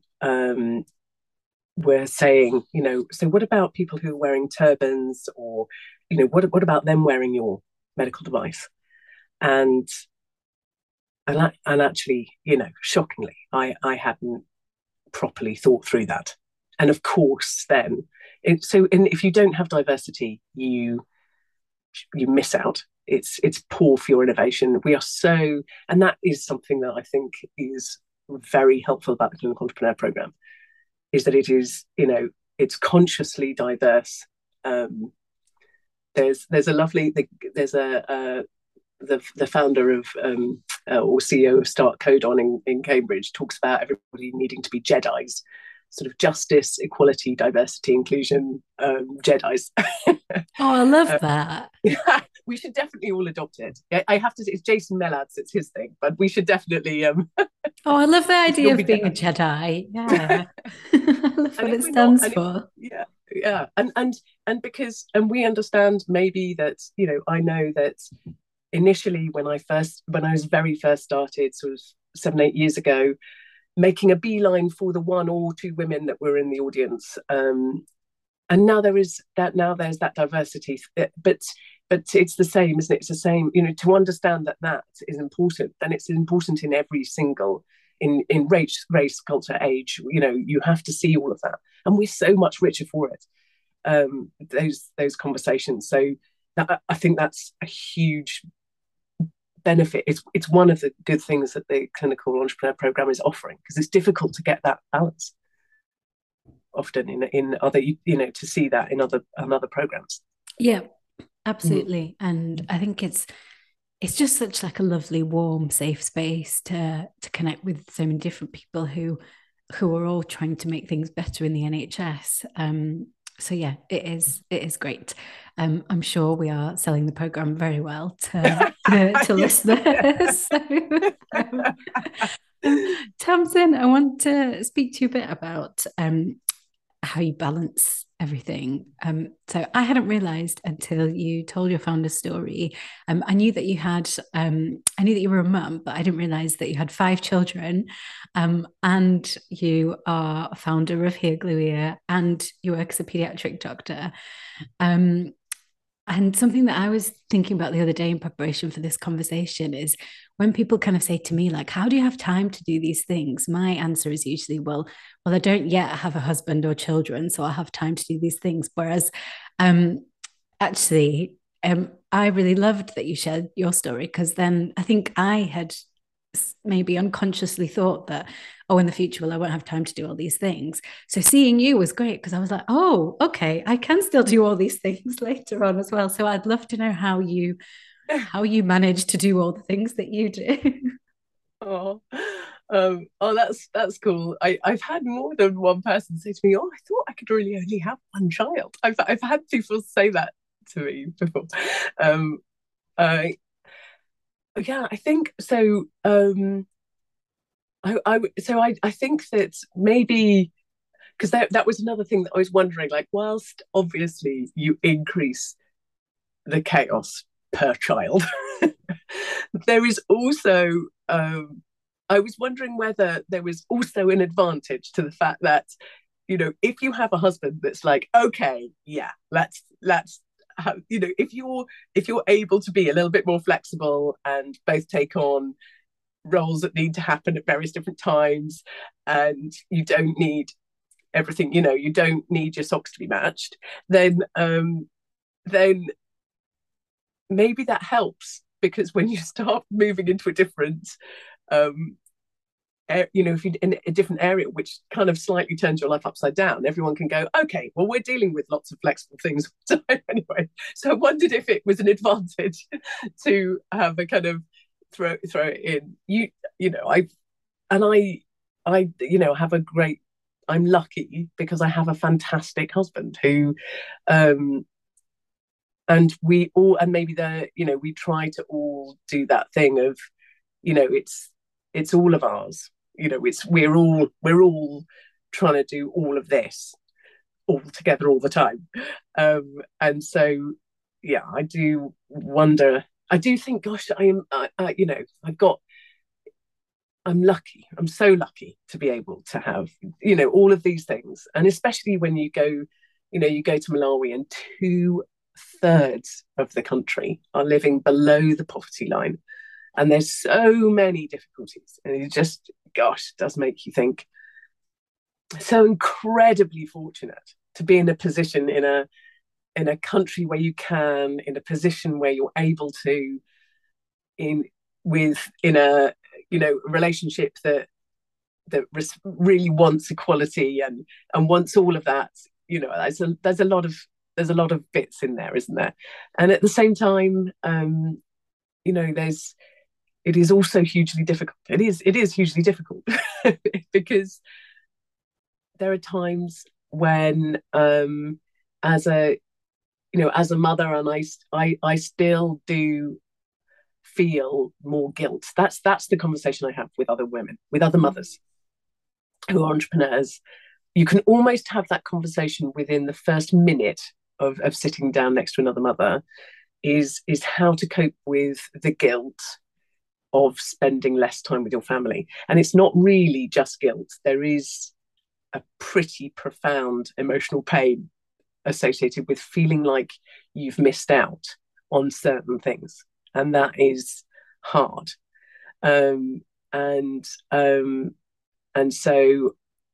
were saying, so what about people who are wearing turbans, or, what about them wearing your medical device? And actually, shockingly, I hadn't properly thought through that. And of course, then, if you don't have diversity, you miss out. It's poor for your innovation. And that is something that I think is very helpful about the Clinical Entrepreneur Program, is that it is, it's consciously diverse. There's the founder of or CEO of Start Codon in Cambridge talks about everybody needing to be Jedis, sort of justice, equality, diversity, inclusion, Jedis. Oh, I love that. We should definitely all adopt it. I have to say, it's Jason Melads, it's his thing, but we should definitely. Oh, I love the idea of being a Jedi. Yeah, I love what it stands for. Yeah, and because we understand maybe that, I know that initially when I was very first started, sort of 7-8 years ago, making a beeline for the 1 or 2 women that were in the audience, and now there's that diversity, but it's the same, isn't it? It's the same, to understand that is important, and it's important in every single, in race, culture, age. You have to see all of that, and we're so much richer for it. Those conversations. So I think that's a huge benefit. It's one of the good things that the Clinical Entrepreneur Program is offering, because it's difficult to get that balance often in other, to see that in other programs. Yeah, absolutely. And I think it's just such like a lovely, warm, safe space to connect with so many different people who are all trying to make things better in the NHS. So yeah, it is great. I'm sure we are selling the program very well to listeners. Tamsin, I want to speak to you a bit about how you balance everything. So I hadn't realized until you told your founder's story. I knew that you were a mum, but I didn't realize that you had 5 children, and you are a founder of Here Glue Ear, and you work as a pediatric doctor. And something that I was thinking about the other day in preparation for this conversation is when people kind of say to me, like, how do you have time to do these things? My answer is usually, well, I don't yet have a husband or children, so I have time to do these things. Whereas um actually, I really loved that you shared your story because then I think I had maybe unconsciously thought that, oh, in the future, well, I won't have time to do all these things. So seeing you was great because I was like, oh, okay, I can still do all these things later on as well. So I'd love to know how you manage to do all the things that you do. Oh, that's cool. I've had more than one person say to me, "Oh, I thought I could really only have one child." I've had people say that to me before. Um, I Yeah, I think so. I think that maybe because that was another thing that I was wondering. Like, whilst obviously you increase the chaos per child, there is also I was wondering whether there was also an advantage to the fact that, if you have a husband that's like, okay, yeah, let's have, if you're able to be a little bit more flexible and both take on roles that need to happen at various different times, and you don't need everything, you don't need your socks to be matched, then maybe that helps, because when you start moving into a different um if you're in a different area, which kind of slightly turns your life upside down, everyone can go, okay, well, we're dealing with lots of flexible things anyway. So I wondered if it was an advantage to have a kind of throw it in. I have a great. I'm lucky because I have a fantastic husband who, and we all, and maybe we try to all do that thing of, it's all of ours. We're all trying to do all of this all together all the time. And so, yeah, I do wonder. I do think, gosh, I've got. I'm lucky. I'm so lucky to be able to have, all of these things, and especially when you go to Malawi, and 2/3 of the country are living below the poverty line, and there's so many difficulties, and it just, gosh, does make you think. So incredibly fortunate to be in a position in a country where you can, in a position where you're able to, in in a relationship that really wants equality, and wants all of that. There's a lot of bits in there, isn't there? And at the same time, there's it is also hugely difficult. It is hugely difficult because there are times when, as a mother, and I still do feel more guilt. That's the conversation I have with other women, with other mothers who are entrepreneurs. You can almost have that conversation within the first minute of sitting down next to another mother, is how to cope with the guilt of spending less time with your family. And it's not really just guilt. There is a pretty profound emotional pain associated with feeling like you've missed out on certain things, and that is hard. Um, and and so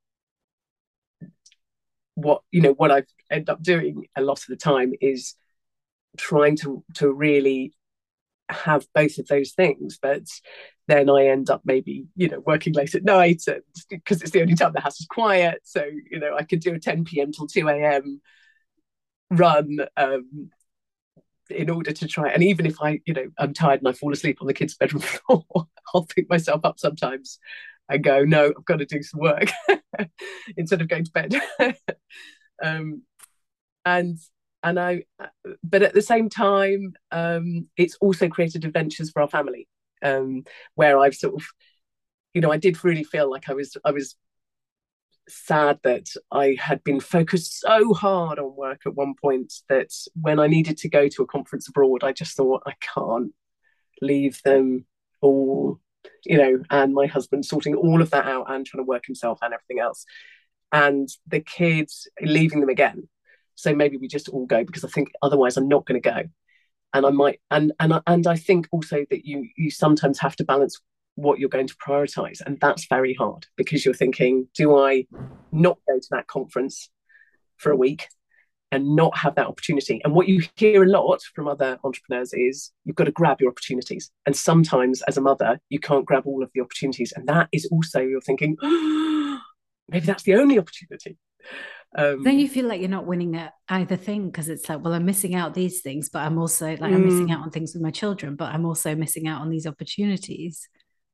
what I've ended up doing a lot of the time is trying to really have both of those things, but then I end up maybe working late at night, and because it's the only time the house is quiet, so I could do a 10 p.m. till 2 a.m. run, in order to try. And even if I'm tired and I fall asleep on the kids' bedroom floor, I'll pick myself up sometimes and go, no, I've got to do some work instead of going to bed. um, and but at the same time, it's also created adventures for our family, where I've sort of, I did really feel like I was sad that I had been focused so hard on work at one point, that when I needed to go to a conference abroad, I just thought, I can't leave them all, and my husband sorting all of that out and trying to work himself and everything else, and the kids, leaving them again. So maybe we just all go, because I think otherwise I'm not going to go. And I might, and I think also that you sometimes have to balance what you're going to prioritize, and that's very hard, because you're thinking, do I not go to that conference for a week and not have that opportunity? And what you hear a lot from other entrepreneurs is you've got to grab your opportunities. And sometimes as a mother, you can't grab all of the opportunities. And that is also, you're thinking, oh, maybe that's the only opportunity. Then you feel like you're not winning at either thing, because it's like, well, I'm missing out these things, but I'm also like, I'm missing out on things with my children, but I'm also missing out on these opportunities.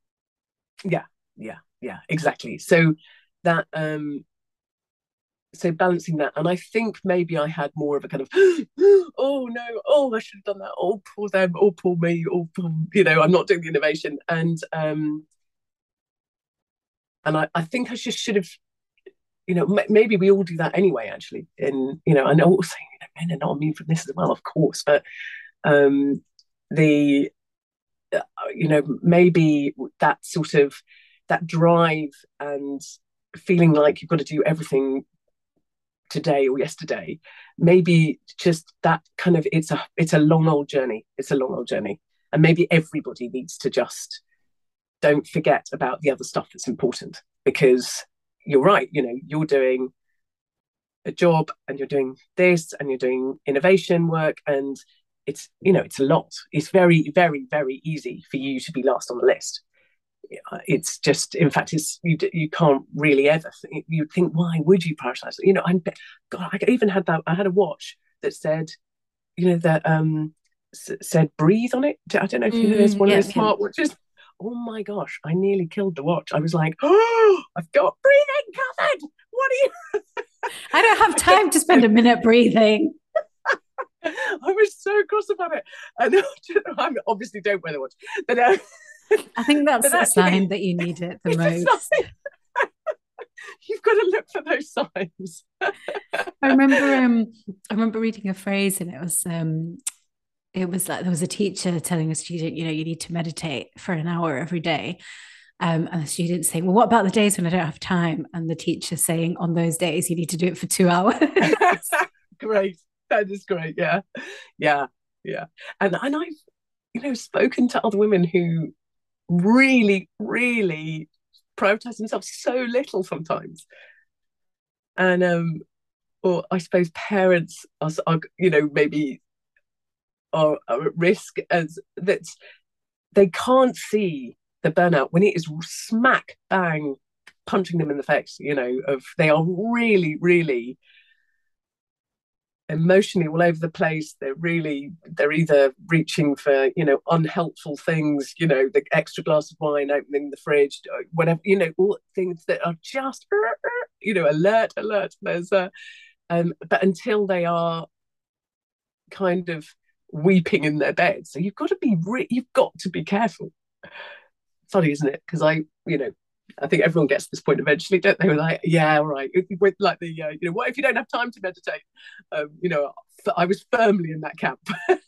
Yeah, exactly. So that so balancing that, and I think maybe I had more of a kind of oh no, oh I should have done that, oh poor them, oh poor me, oh poor, I'm not doing the innovation. And I think I just should have, maybe we all do that anyway, actually. And I know also men are not immune from this as well, of course, but the maybe that sort of that drive and feeling like you've got to do everything today or yesterday, maybe just that kind of, it's a long old journey. It's a long old journey, and maybe everybody needs to just don't forget about the other stuff that's important, because you're right, you're doing a job and you're doing this and you're doing innovation work, and it's a lot. It's very, very, very easy for you to be last on the list. It's just, in fact, it's you can't really ever think, you'd think, why would you prioritize it? God, I even had that. I had a watch that said, that said breathe on it. I don't know if you know, there's one of those smart watches. Oh my gosh, I nearly killed the watch. I was like, oh, I've got breathing covered. What are you? I don't have time to spend a minute breathing. I was so cross about it. And I obviously don't wear the watch, but I think that's a sign that you need it the most. You've got to look for those signs. I remember reading a phrase, and it was like there was a teacher telling a student, you need to meditate for an hour every day. And the student saying, well, what about the days when I don't have time? And the teacher saying, on those days, you need to do it for 2 hours. Great. That is great. Yeah. And I've, spoken to other women who really, really prioritize themselves so little sometimes. And, or I suppose parents are maybe are at risk, as that they can't see the burnout when it is smack bang punching them in the face, of they are really, really emotionally all over the place. They're either reaching for, unhelpful things, the extra glass of wine, opening the fridge, whatever, all things that are just, alert. There's but until they are kind of weeping in their bed. So you've got to be careful. Funny, isn't it? Because I think everyone gets to this point eventually, don't they? We're like, yeah, right. With like the, what if you don't have time to meditate? I was firmly in that camp,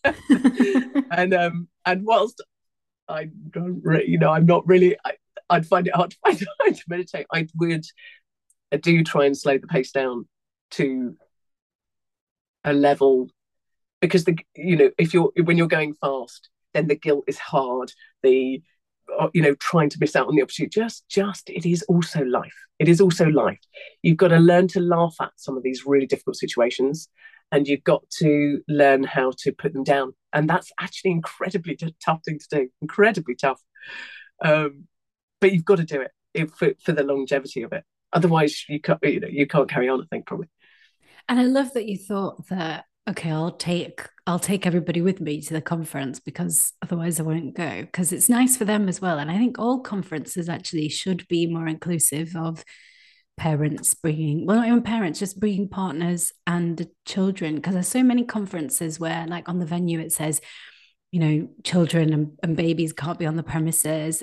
and whilst I don't, I'm not really, I'd find it hard to find time to meditate. I do try and slow the pace down to a level, because when you're going fast, then the guilt is hard. Trying to miss out on the opportunity. Just it is also life. You've got to learn to laugh at some of these really difficult situations, and you've got to learn how to put them down. And that's actually incredibly tough thing to do. Incredibly tough. But you've got to do it for the longevity of it. Otherwise, you can't carry on, I think, probably. And I love that you thought that, okay, I'll take everybody with me to the conference, because otherwise I won't go, because it's nice for them as well. And I think all conferences actually should be more inclusive of parents bringing, well, not even parents, just bringing partners and children, because there's so many conferences where, like, on the venue it says, children and babies can't be on the premises.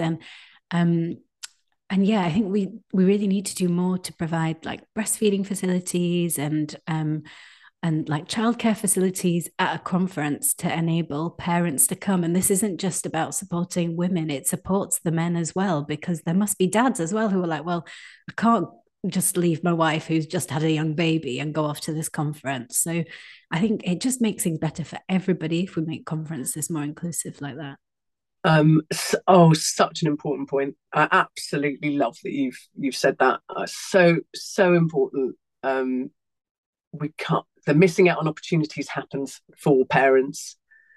And yeah, I think we really need to do more to provide like breastfeeding facilities and like childcare facilities at a conference to enable parents to come. And this isn't just about supporting women, it supports the men as well, because there must be dads as well who are like, well, just leave my wife who's just had a young baby and go off to this conference. So I think it just makes things better for everybody if we make conferences more inclusive like that. Such an important point. I absolutely love that you've said that. So important. We can't. The missing out on opportunities happens for parents,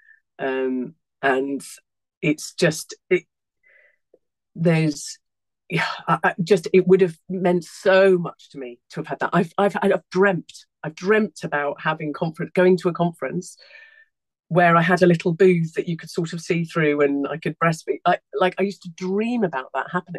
and it's just there's yeah, just it would have meant so much to me to have had that. I've dreamt about having conference, going to a conference where I had a little booth that you could sort of see through, and I could breastfeed. I used to dream about that happening,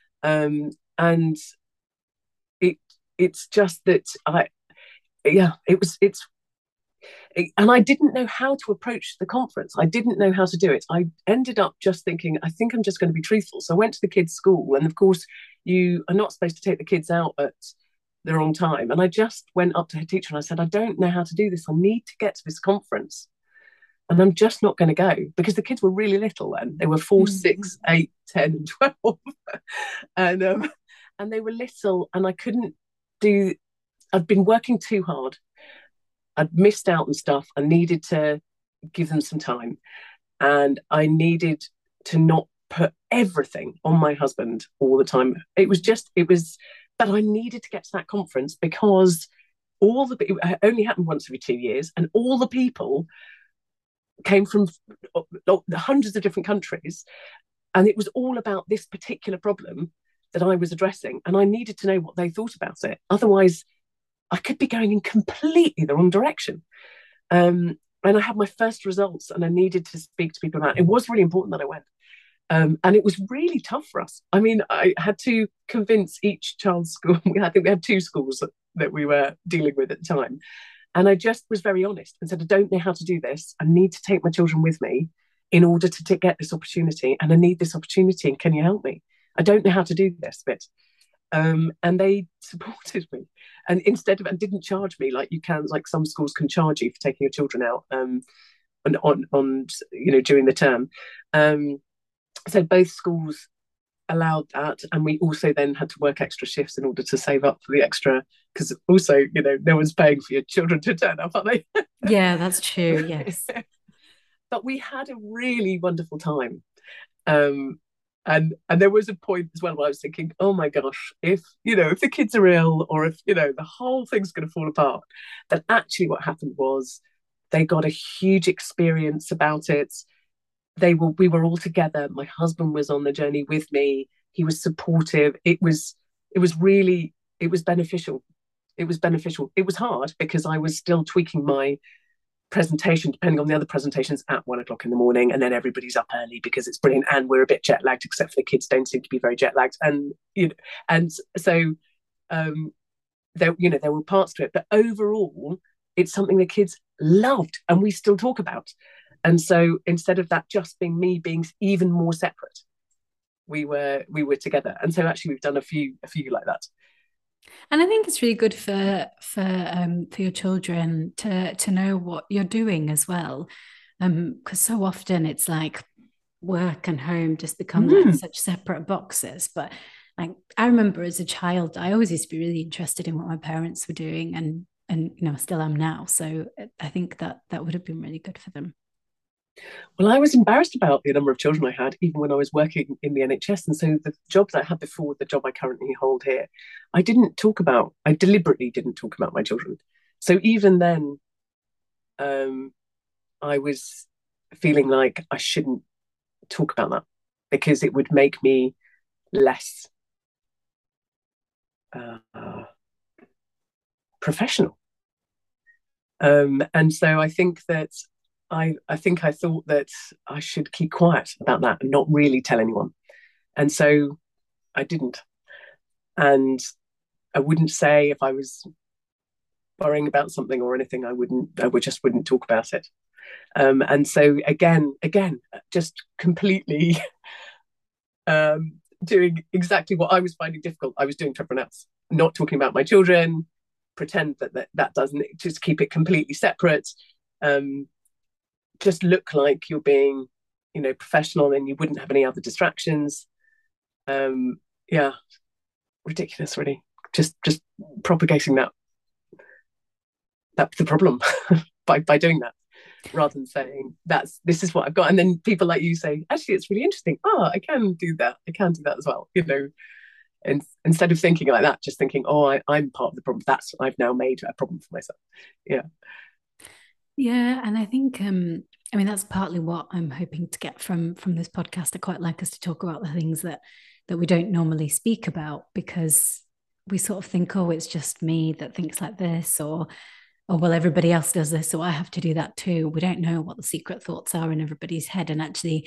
and it it's just that I yeah it was it's and I didn't know how to approach the conference. I didn't know how to do it. I ended up just thinking, I think I'm just going to be truthful. So I went to the kids' school, and of course, you are not supposed to take the kids out at the wrong time. And I just went up to her teacher and I said, I don't know how to do this. I need to get to this conference, and I'm just not going to go, because the kids were really little then. They were 4, Mm. 6, 8, 10, and 12, and they were little, and I couldn't do. I'd been working too hard. I'd missed out on stuff. I needed to give them some time, and I needed to not put everything on my husband all the time. But I needed to get to that conference because it only happened once every 2 years, and all the people came from hundreds of different countries, and it was all about this particular problem that I was addressing, and I needed to know what they thought about it. Otherwise, I could be going in completely the wrong direction. And I had my first results, and I needed to speak to people about it. It was really important that I went. And it was really tough for us. I mean, I had to convince each child's school. I think we had 2 schools that we were dealing with at the time. And I just was very honest and said, I don't know how to do this. I need to take my children with me in order to get this opportunity. And I need this opportunity. And can you help me? I don't know how to do this bit. And they supported me, and and didn't charge me like you can, like some schools can charge you for taking your children out, on during the term. Um, so both schools allowed that, and we also then had to work extra shifts in order to save up for the extra, because also no one's paying for your children to turn up, are they? Yeah, that's true. Yes. But we had a really wonderful time. um, and there was a point as well where I was thinking, oh my gosh, if the kids are ill, or if the whole thing's going to fall apart. Then actually, what happened was they got a huge experience about it. We were all together. My husband was on the journey with me. He was supportive. It was beneficial. It was beneficial. It was hard because I was still tweaking my presentation depending on the other presentations at 1 o'clock in the morning, and then everybody's up early because it's brilliant, and we're a bit jet lagged, except for the kids don't seem to be very jet lagged. And so there were parts to it, but overall it's something the kids loved and we still talk about. And so instead of that just being me being even more separate, we were together. And so actually we've done a few like that. And I think it's really good for your children to know what you're doing as well. Because so often it's like work and home just become like such separate boxes. But like I remember as a child, I always used to be really interested in what my parents were doing, and still am now. So I think that would have been really good for them. Well, I was embarrassed about the number of children I had, even when I was working in the NHS. And so the job that I had before, the job I currently hold here, I deliberately didn't talk about my children. So even then, um, I was feeling like I shouldn't talk about that because it would make me less uh, professional. And so I think that I thought that I should keep quiet about that and not really tell anyone. And so I didn't. And I wouldn't say if I was worrying about something or anything. I just wouldn't talk about it. And so again, just completely doing exactly what I was finding difficult. I was doing to everyone else, not talking about my children, pretend that doesn't, just keep it completely separate. Um, just look like you're being, professional, and you wouldn't have any other distractions. Yeah, ridiculous, really. just propagating that's the problem by doing that, rather than saying this is what I've got, and then people like you say, actually, it's really interesting. Oh, I can do that as well. And instead of thinking like that, just thinking, oh, I'm part of the problem. I've now made a problem for myself. Yeah. Yeah, and I think I mean that's partly what I'm hoping to get from this podcast. I quite like us to talk about the things that we don't normally speak about, because we sort of think, oh, it's just me that thinks like this, or well, everybody else does this, so I have to do that too. We don't know what the secret thoughts are in everybody's head, and actually,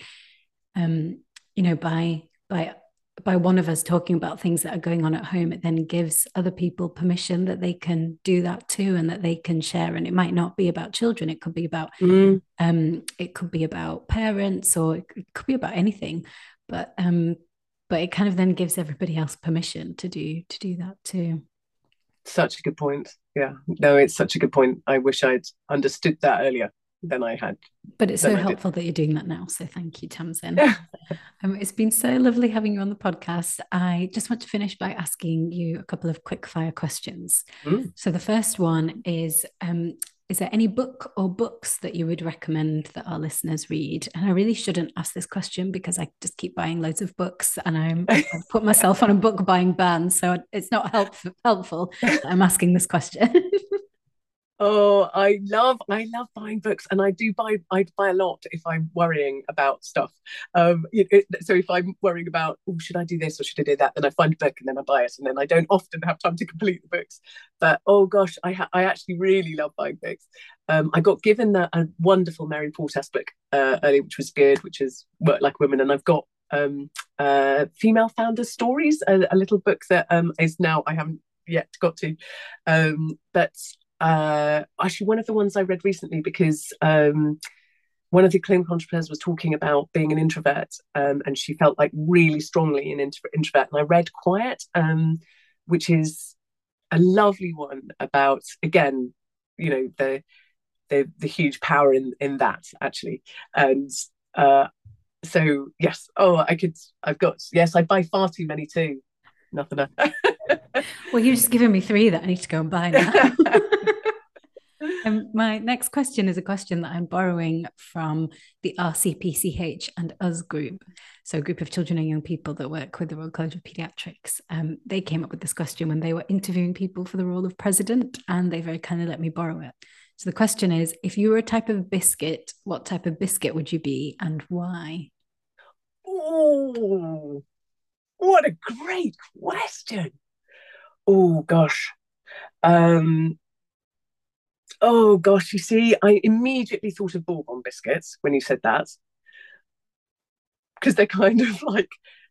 by one of us talking about things that are going on at home, it then gives other people permission that they can do that too, and that they can share. And it might not be about children; it could be about it could be about parents, or it could be about anything. But it kind of then gives everybody else permission to do that too. Such a good point. Yeah, no, it's such a good point. I wish I'd understood that earlier than I had. But it's so helpful that you're doing that now. So thank you, Tamsin. It's been so lovely having you on the podcast. I just want to finish by asking you a couple of quick fire questions. So the first one is there any book or books that you would recommend that our listeners read? And I really shouldn't ask this question because I just keep buying loads of books, and I've put myself on a book buying ban. So it's not helpful that I'm asking this question. Oh, I love buying books, and I buy a lot if I'm worrying about stuff. So if I'm worrying about, oh, should I do this or should I do that, then I find a book and then I buy it, and then I don't often have time to complete the books. But oh gosh, I actually really love buying books. I got given a wonderful Mary Portas book earlier, which was good, which is Work Like Women, and I've got Female Founders Stories, a little book that is now, I haven't yet got to, but actually one of the ones I read recently, because one of the clinical entrepreneurs was talking about being an introvert, and she felt like really strongly an introvert, and I read Quiet, which is a lovely one about, again, the huge power in that, actually. And so yes, I buy far too many too. Nothing. Well, you've just given me 3 that I need to go and buy now. My next question is a question that I'm borrowing from the RCPCH and US group, so a group of children and young people that work with the Royal College of Paediatrics. They came up with this question when they were interviewing people for the role of president, and they very kindly let me borrow it. So the question is, if you were a type of biscuit, what type of biscuit would you be and why? Oh, what a great question. Oh gosh. Oh gosh, you see, I immediately thought of Bourbon biscuits when you said that, because they're kind of like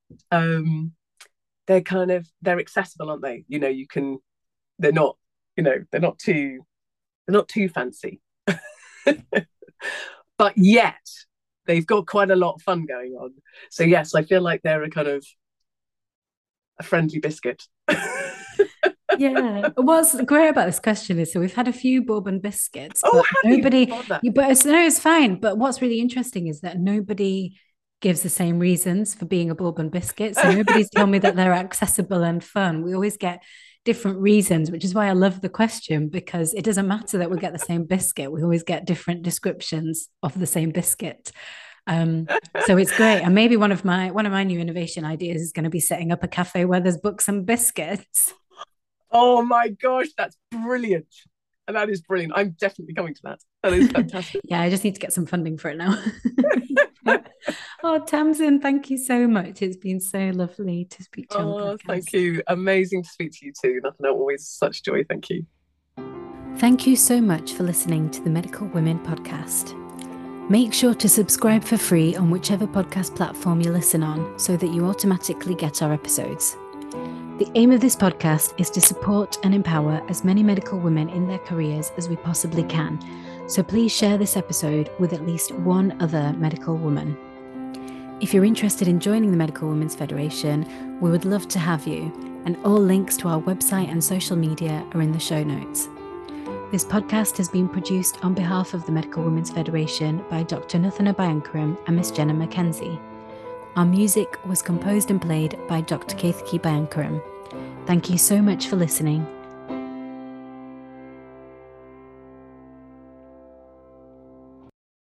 they're accessible, aren't they? They're not, they're not too fancy. But yet they've got quite a lot of fun going on. So yes, I feel like they're a kind of a friendly biscuit. Yeah, what's great about this question is, so we've had a few Bourbon biscuits, but nobody. But it's fine. But what's really interesting is that nobody gives the same reasons for being a Bourbon biscuit. So nobody's told me that they're accessible and fun. We always get different reasons, which is why I love the question, because it doesn't matter that we get the same biscuit. We always get different descriptions of the same biscuit. So it's great. And maybe one of my new innovation ideas is going to be setting up a cafe where there's books and biscuits. Oh my gosh, that's brilliant. And that is brilliant. I'm definitely coming to that. That is fantastic. Yeah, I just need to get some funding for it now. Oh, Tamsin, thank you so much. It's been so lovely to speak to you. Oh, thank you. Amazing to speak to you too. Nothing, always such joy. Thank you. Thank you so much for listening to the Medical Women podcast. Make sure to subscribe for free on whichever podcast platform you listen on, so that you automatically get our episodes. The aim of this podcast is to support and empower as many medical women in their careers as we possibly can. So please share this episode with at least one other medical woman. If you're interested in joining the Medical Women's Federation, we would love to have you, and all links to our website and social media are in the show notes. This podcast has been produced on behalf of the Medical Women's Federation by Dr. Nuthana Bhayankaram and Miss Jenna Mackenzie. Our music was composed and played by Dr. Keithki Bhayankaram. Thank you so much for listening.